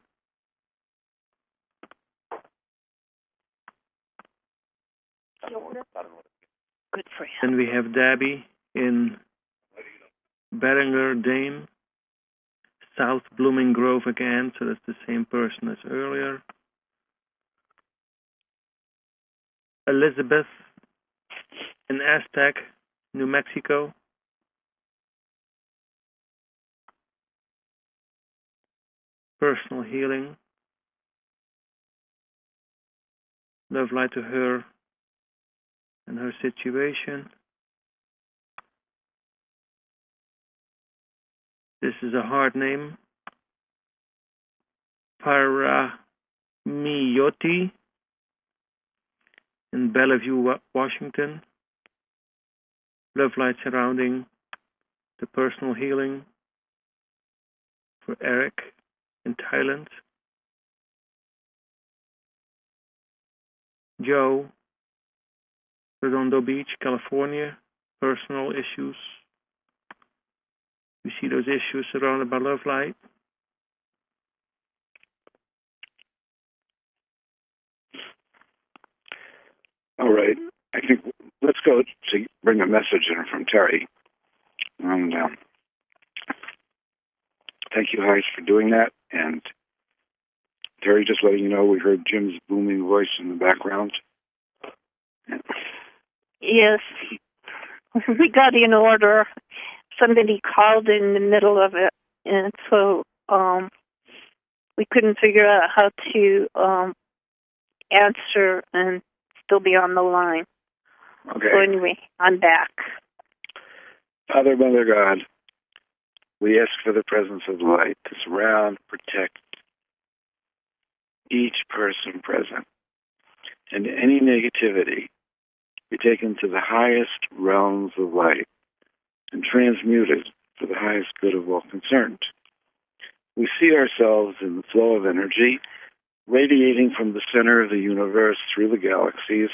B: Good for him.
A: And we have Debbie in Beringer Dame, South Blooming Grove again, so that's the same person as earlier. Elizabeth in Aztec, New Mexico. Personal healing. Love light to her and her situation. This is a hard name. Para Miyoti in Bellevue, Washington. Love light surrounding the personal healing for Eric in Thailand. Joe, Redondo Beach, California, personal issues. We see those issues surrounded by love light.
E: All right. I think let's go to bring a message in from Terry. And um, thank you, Heis, for doing that. And Terry, just letting you know, we heard Jim's booming voice in the background.
B: Yes. We got in order. Somebody called in the middle of it, and so um, we couldn't figure out how to um, answer and still be on the line.
E: Okay.
B: So anyway, I'm back.
E: Father, Mother God, we ask for the presence of light to surround, protect each person present, and any negativity be taken to the highest realms of light and transmuted for the highest good of all concerned. We see ourselves in the flow of energy radiating from the center of the universe through the galaxies,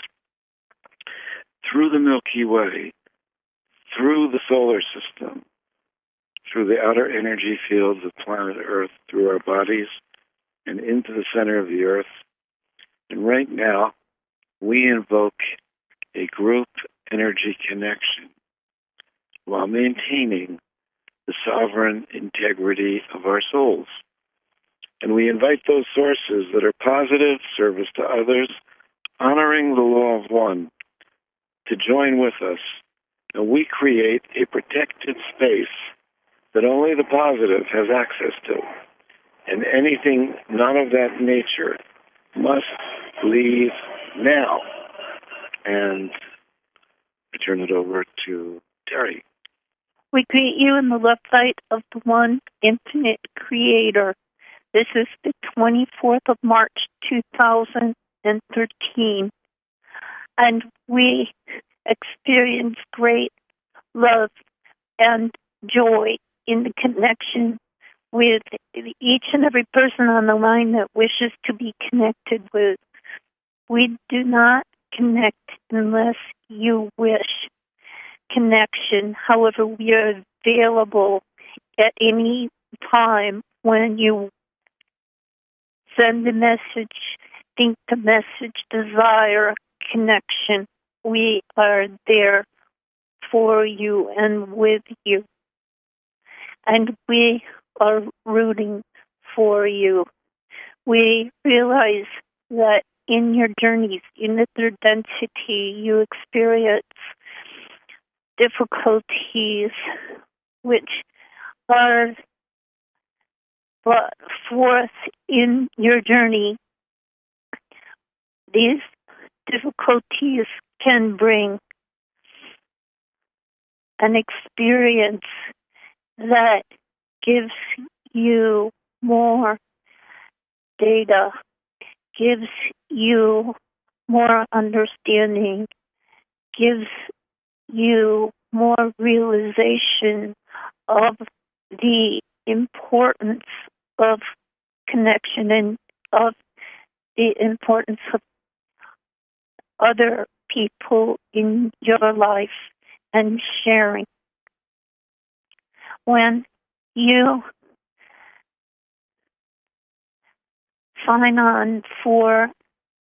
E: through the Milky Way, through the solar system, through the outer energy fields of planet Earth, through our bodies, and into the center of the Earth. And right now, we invoke a group energy connection while maintaining the sovereign integrity of our souls. And we invite those sources that are positive, service to others, honoring the law of one, to join with us. And we create a protected space that only the positive has access to. And anything none of that nature must leave now. And I turn it over to Terry.
B: We greet you in the love light of the one infinite creator. This is the twenty-fourth of March, two thousand thirteen. And we experience great love and joy in the connection with each and every person on the line that wishes to be connected with. We do not connect unless you wish connection. However, we are available at any time when you send the message, think the message, desire connection. We are there for you and with you. And we are rooting for you. We realize that in your journeys, in the third density, you experience difficulties which are brought forth in your journey. These difficulties can bring an experience that gives you more data, gives you more understanding, gives you more realization of the importance of connection and of the importance of other people in your life and sharing. When you sign on for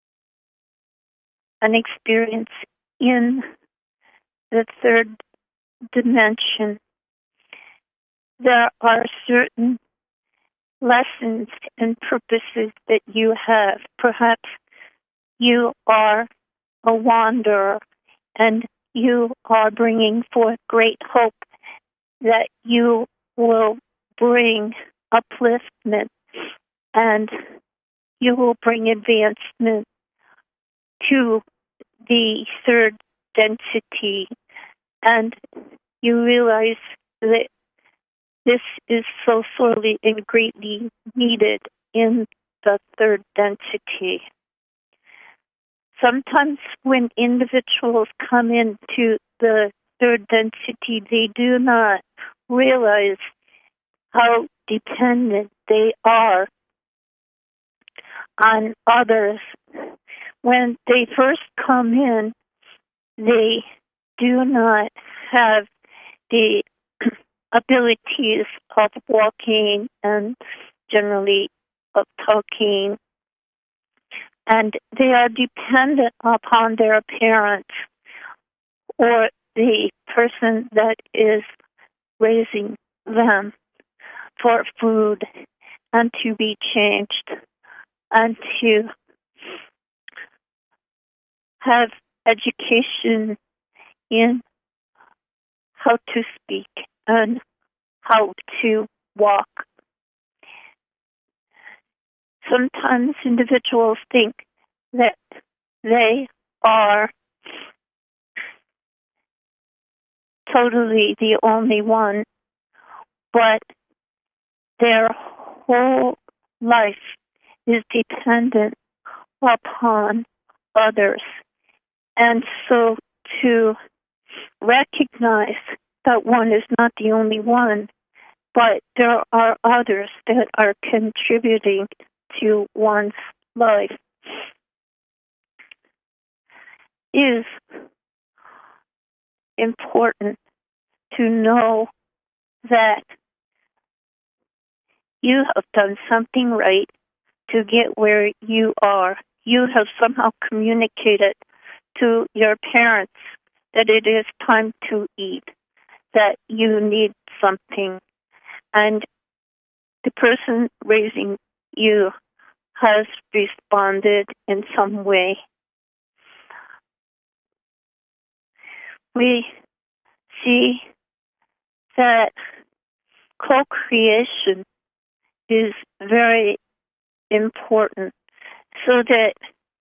B: an experience in the third dimension, there are certain lessons and purposes that you have. Perhaps you are a wanderer and you are bringing forth great hope that you will bring upliftment and you will bring advancement to the third density, and you realize that this is so sorely and greatly needed in the third density. Sometimes when individuals come into the third density, they do not realize how dependent they are on others. When they first come in, they do not have the abilities of walking and generally of talking, and they are dependent upon their parents or the person that is raising them for food and to be changed and to have education in how to speak and how to walk. Sometimes individuals think that they are totally the only one, but their whole life is dependent upon others. And so to recognize that one is not the only one, but there are others that are contributing to one's life, is important to know that you have done something right to get where you are. You have somehow communicated to your parents that it is time to eat, that you need something, and the person raising you has responded in some way. We see that co-creation is very important, so that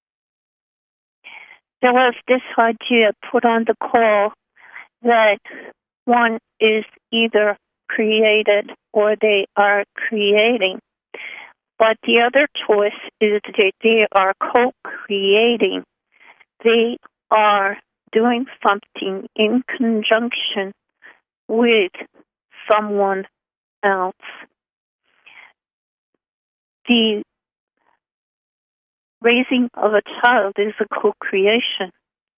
B: there was this idea put on the call that one is either created or they are creating. But the other choice is that they are co-creating. They are doing something in conjunction with someone else. The raising of a child is a co-creation.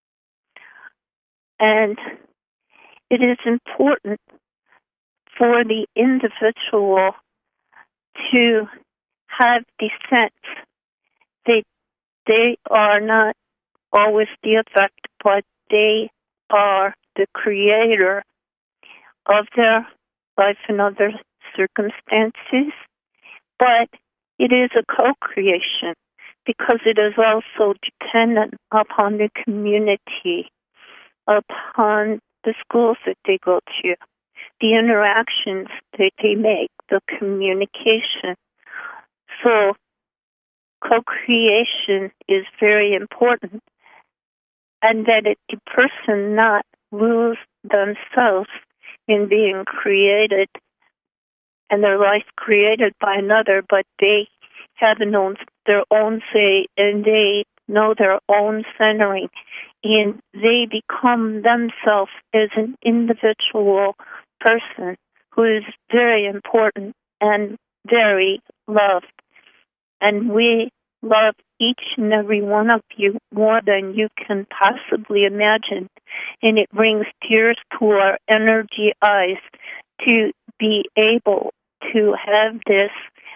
B: And it is important for the individual to have the sense that they are not always the effect, but they are the creator of their life and other circumstances. But it is a co-creation because it is also dependent upon the community, upon the schools that they go to, the interactions that they make, the communication. So co-creation is very important, and that it, the person not lose themselves in being created and their life created by another, but they have known their own say and they know their own centering, and they become themselves as an individual person who is very important and very loved. And we love each and every one of you more than you can possibly imagine. And it brings tears to our energy eyes to be able to have this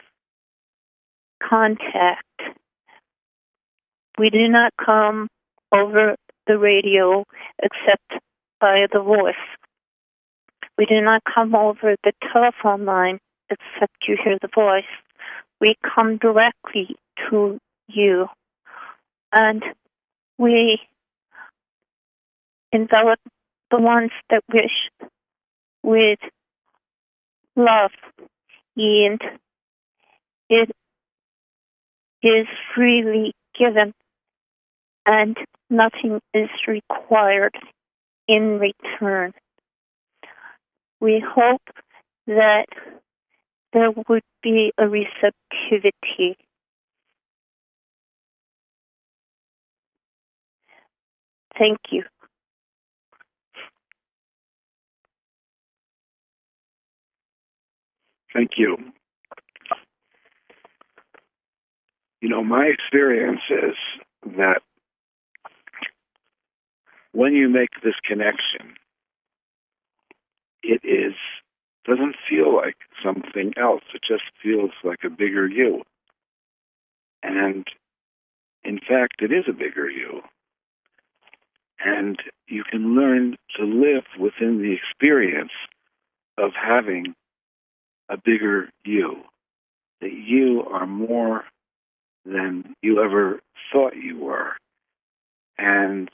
B: contact. We do not come over the radio except by the voice. We do not come over the telephone line except you hear the voice. We come directly to you, and we envelop the ones that wish with love, and it is freely given, and nothing is required in return. We hope that there would be a receptivity Thank you.
E: Thank you. You know, my experience is that when you make this connection, it is doesn't feel like something else. It just feels like a bigger you. And in fact, it is a bigger you. And you can learn to live within the experience of having a bigger you. That you are more than you ever thought you were. And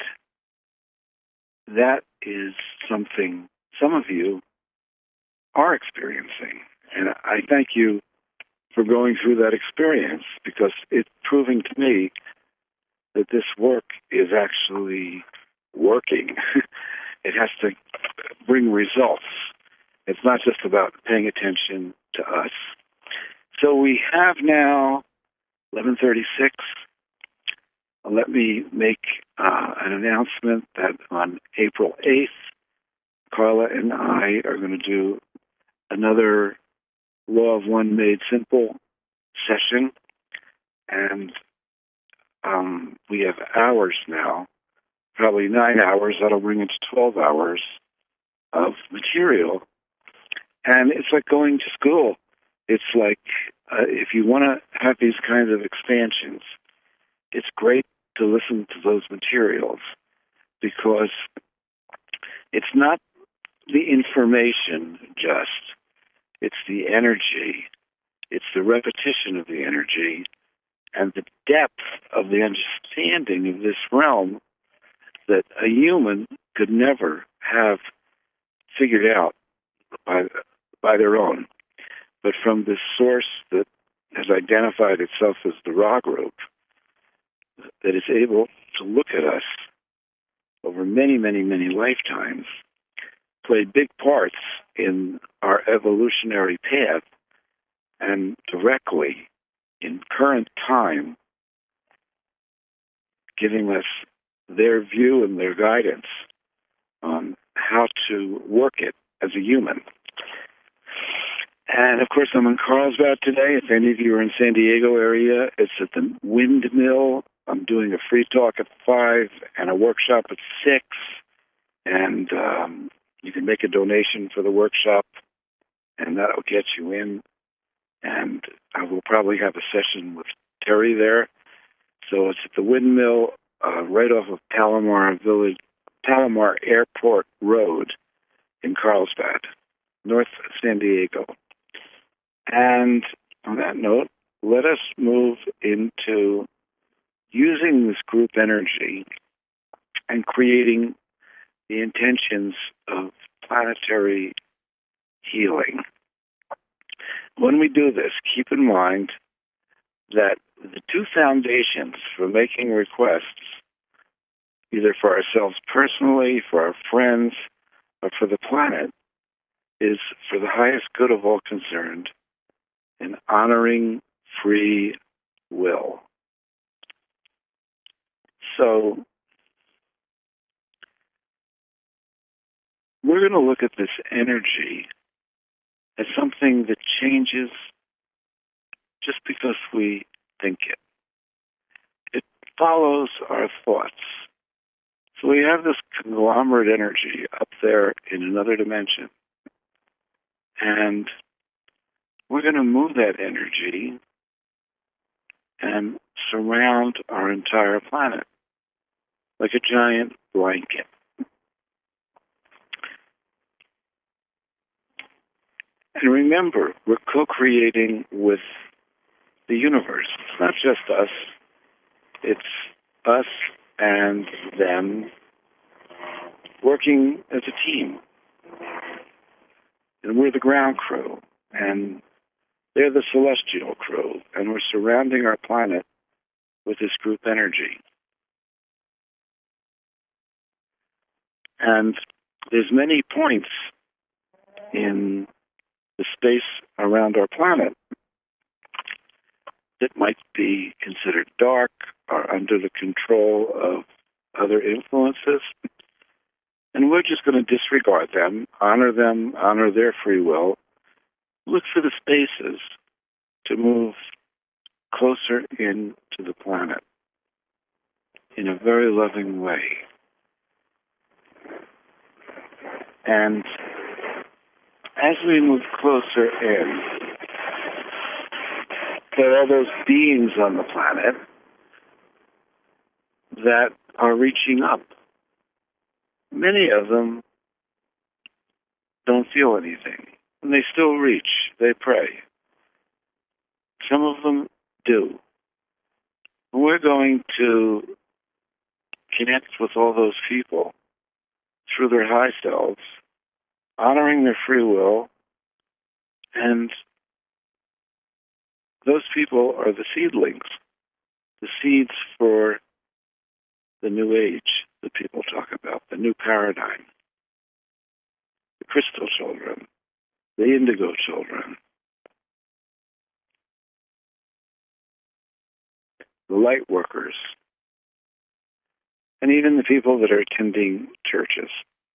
E: that is something some of you are experiencing. And I thank you for going through that experience, because it's proving to me that this work is actually working. It has to bring results. It's not just about paying attention to us. So we have now eleven thirty-six. Let me make uh, an announcement that on April eighth, Carla and I are going to do another Law of One Made Simple session. And um, we have hours now, probably nine hours. That'll bring it to twelve hours of material. And it's like going to school. It's like uh, if you want to have these kinds of expansions, it's great to listen to those materials, because it's not the information just, it's the energy, it's the repetition of the energy, and the depth of the understanding of this realm that a human could never have figured out by, by their own. But from this source that has identified itself as the Ra group, that is able to look at us over many, many, many lifetimes, played big parts in our evolutionary path, and directly in current time, giving us their view and their guidance on how to work it as a human. And, of course, I'm in Carlsbad today. If any of you are in San Diego area, it's at the Windmill. I'm doing a free talk at five and a workshop at six. And um, you can make a donation for the workshop, and that'll get you in. And I will probably have a session with Terry there. So it's at the Windmill, uh, right off of Palomar Village, Palomar Airport Road in Carlsbad, North San Diego. And on that note, let us move into using this group energy and creating the intentions of planetary healing. When we do this, keep in mind that the two foundations for making requests, either for ourselves personally, for our friends, or for the planet, is for the highest good of all concerned and honoring free will. So we're going to look at this energy as something that changes just because we think it. It follows our thoughts. So we have this conglomerate energy up there in another dimension. And we're going to move that energy and surround our entire planet like a giant blanket. And remember, we're co-creating with the universe. It's not just us. It's us and them working as a team. And we're the ground crew, and they're the celestial crew, and we're surrounding our planet with this group energy. And there's many points in the space around our planet that might be considered dark or under the control of other influences, and we're just going to disregard them, honor them, honor their free will, look for the spaces to move closer into the planet in a very loving way. And as we move closer in, there are those beings on the planet that are reaching up. Many of them don't feel anything, and they still reach, they pray. Some of them do. We're going to connect with all those people through their high selves, honoring their free will, and those people are the seedlings, the seeds for the new age that people talk about, the new paradigm, the crystal children, the indigo children, the light workers, and even the people that are attending churches.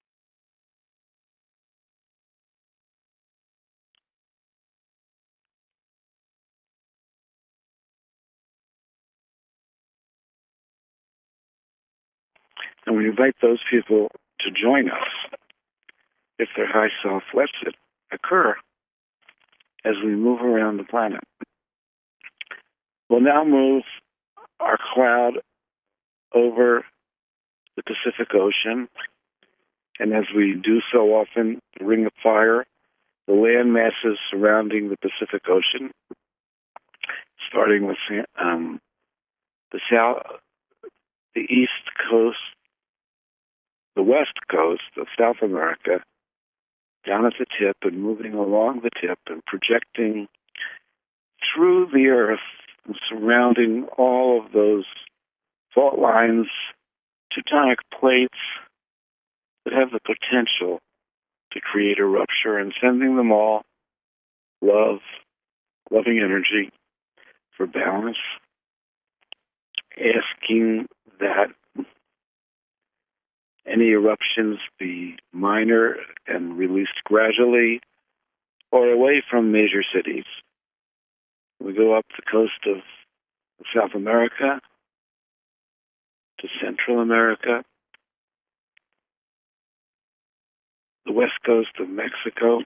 E: And we invite those people to join us, if their high self lets it occur, as we move around the planet. We'll now move our cloud over the Pacific Ocean, and as we do so often, the Ring of Fire, the land masses surrounding the Pacific Ocean, starting with um, the south, the east coast, the west coast of South America, down at the tip and moving along the tip and projecting through the earth and surrounding all of those fault lines, tectonic plates that have the potential to create a rupture, and sending them all love, loving energy for balance, asking that any eruptions be minor and released gradually or away from major cities. We go up the coast of South America to Central America, the west coast of Mexico,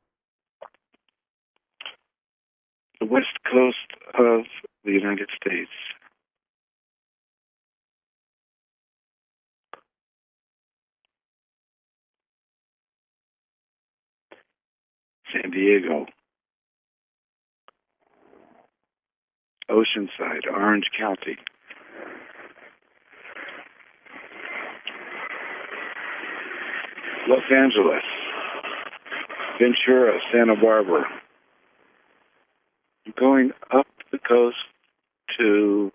E: the west coast of the United States. San Diego, Oceanside, Orange County, Los Angeles, Ventura, Santa Barbara. Going up the coast to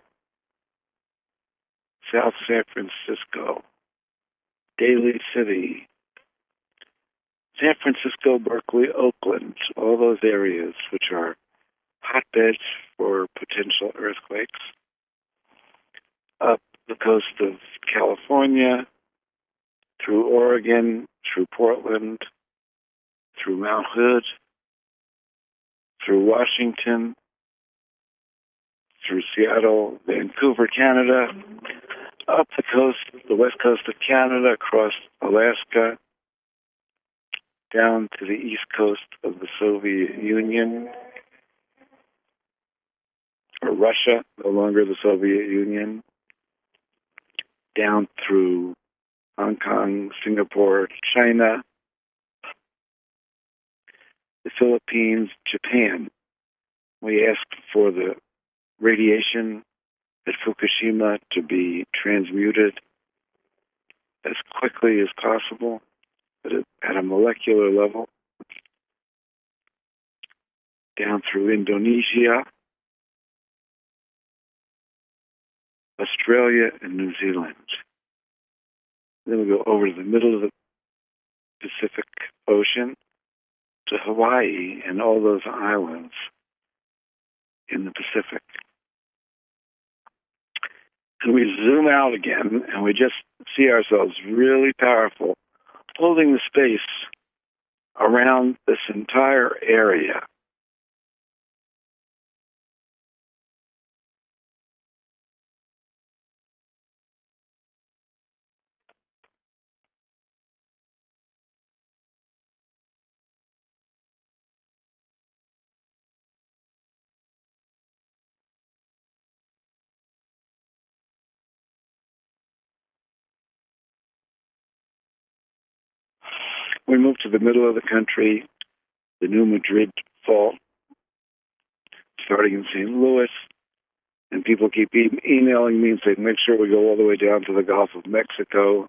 E: South San Francisco, Daly City, San Francisco, Berkeley, Oakland, all those areas which are hotbeds for potential earthquakes. Up the coast of California, through Oregon, through Portland, through Mount Hood, through Washington, through Seattle, Vancouver, Canada, up the coast, the west coast of Canada, across Alaska, down to the east coast of the Soviet Union, or Russia, no longer the Soviet Union, down through Hong Kong, Singapore, China, the Philippines, Japan. We asked for the radiation at Fukushima to be transmuted as quickly as possible, but at a molecular level, down through Indonesia, Australia, and New Zealand. Then we go over to the middle of the Pacific Ocean to Hawaii and all those islands in the Pacific. And we zoom out again, and we just see ourselves really powerful, holding the space around this entire area. We move to the middle of the country, the New Madrid Fault, starting in Saint Louis, and people keep e- emailing me and saying, make sure we go all the way down to the Gulf of Mexico.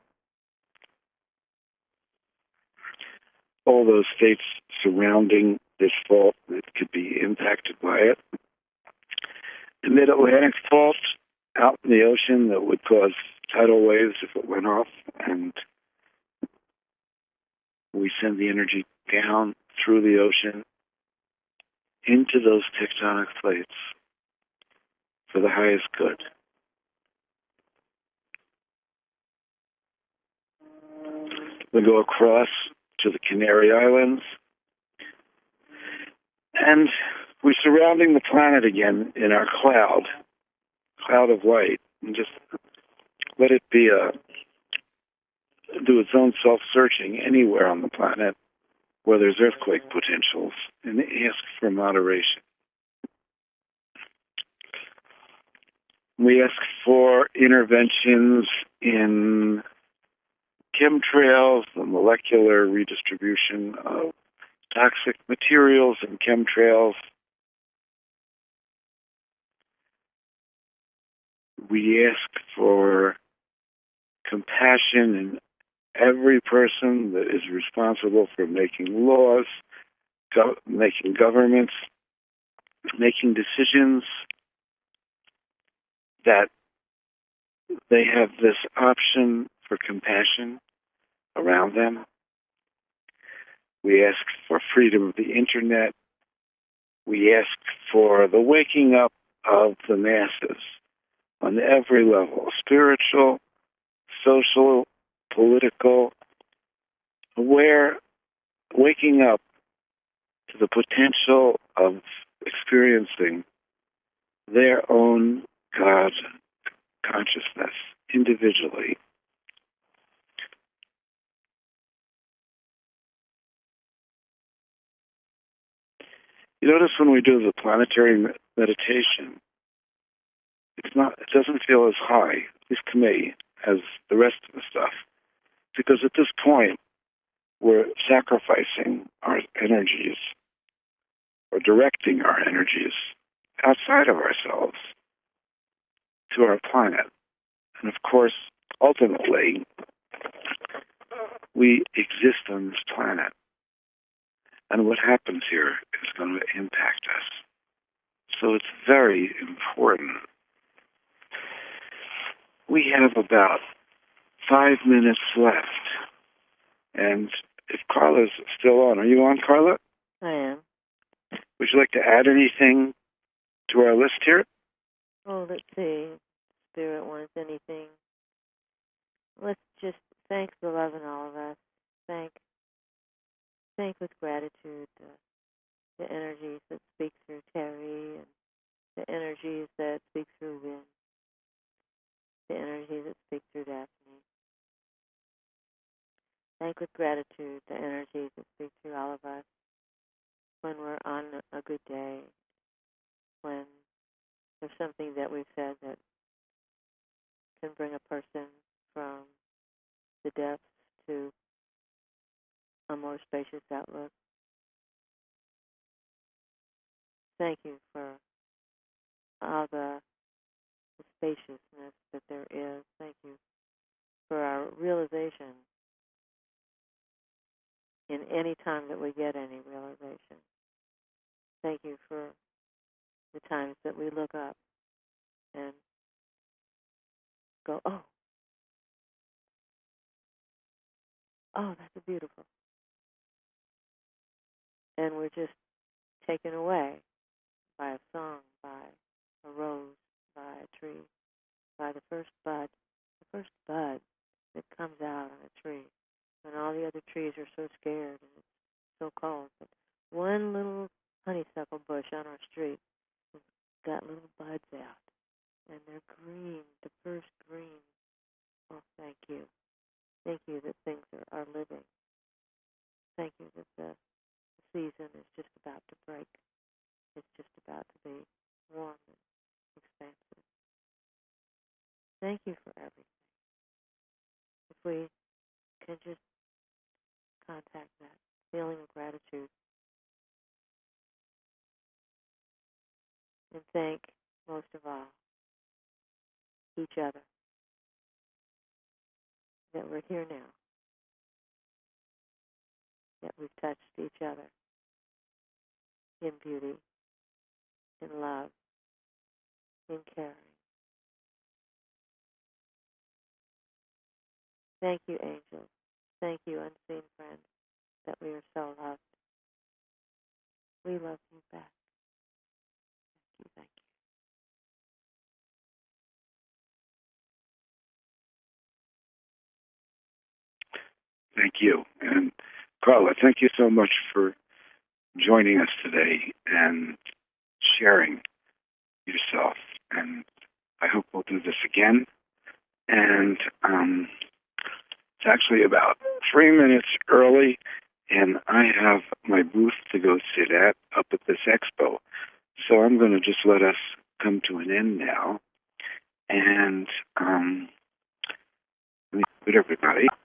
E: All those states surrounding this fault that could be impacted by it. The Mid-Atlantic Fault out in the ocean that would cause tidal waves if it went off, and we send the energy down through the ocean into those tectonic plates for the highest good. We go across to the Canary Islands, and we're surrounding the planet again in our cloud, cloud of light, and just let it be a do its own self-searching anywhere on the planet where there's earthquake potentials, and ask for moderation. We ask for interventions in chemtrails, the molecular redistribution of toxic materials and chemtrails. We ask for compassion in every person that is responsible for making laws, go- making governments, making decisions, that they have this option for compassion around them. We ask for freedom of the internet. We ask for the waking up of the masses on every level, spiritual, social, political, where waking up to the potential of experiencing their own God consciousness individually. You notice when we do the planetary meditation, it's not, it doesn't feel as high, at least to me, as the rest of the stuff. Because at this point, we're sacrificing our energies or directing our energies outside of ourselves to our planet. And of course, ultimately, we exist on this planet. And what happens here is going to impact us. So it's very important. We have about five minutes left. And if Carla's still on, are you on, Carla?
K: I am.
E: Would you like to add anything to our list here?
K: Oh, let's see. Spirit wants anything. Let's just thank the love in all of us. Thank, thank with gratitude uh, the energies that speak through Terry and the energies that speak through Win, the energies that speak through Daphne. Thank with gratitude the energies that speak through all of us when we're on a good day, when there's something that we've said that can bring a person from the depths to a more spacious outlook. Thank you for all the, the spaciousness that there is. Thank you for our realization in any time that we get any realization. Thank you for the times that we look up and go, oh, oh, that's beautiful. And we're just taken away by a song, by a rose, by a tree, by the first bud, the first bud that comes out on a tree when all the other trees are so scared and it's so cold. But one little honeysuckle bush on our street has got little buds out, and they're green, the first green. Oh, thank you. Thank you that things are, are living. Thank you that the season is just about to break. It's just about to be warm and expansive. Thank you for everything. If we can just contact that feeling of gratitude and thank, most of all, each other that we're here now, that we've touched each other in beauty, in love, in caring. Thank you, angels. Thank you, unseen friends, that we are so loved. We love you back. Thank you, thank you.
E: Thank you. And Carla, thank you so much for joining us today and sharing yourself. And I hope we'll do this again. And um, it's actually about three minutes early, and I have my booth to go sit at up at this expo. So I'm going to just let us come to an end now. And um, let me put everybody.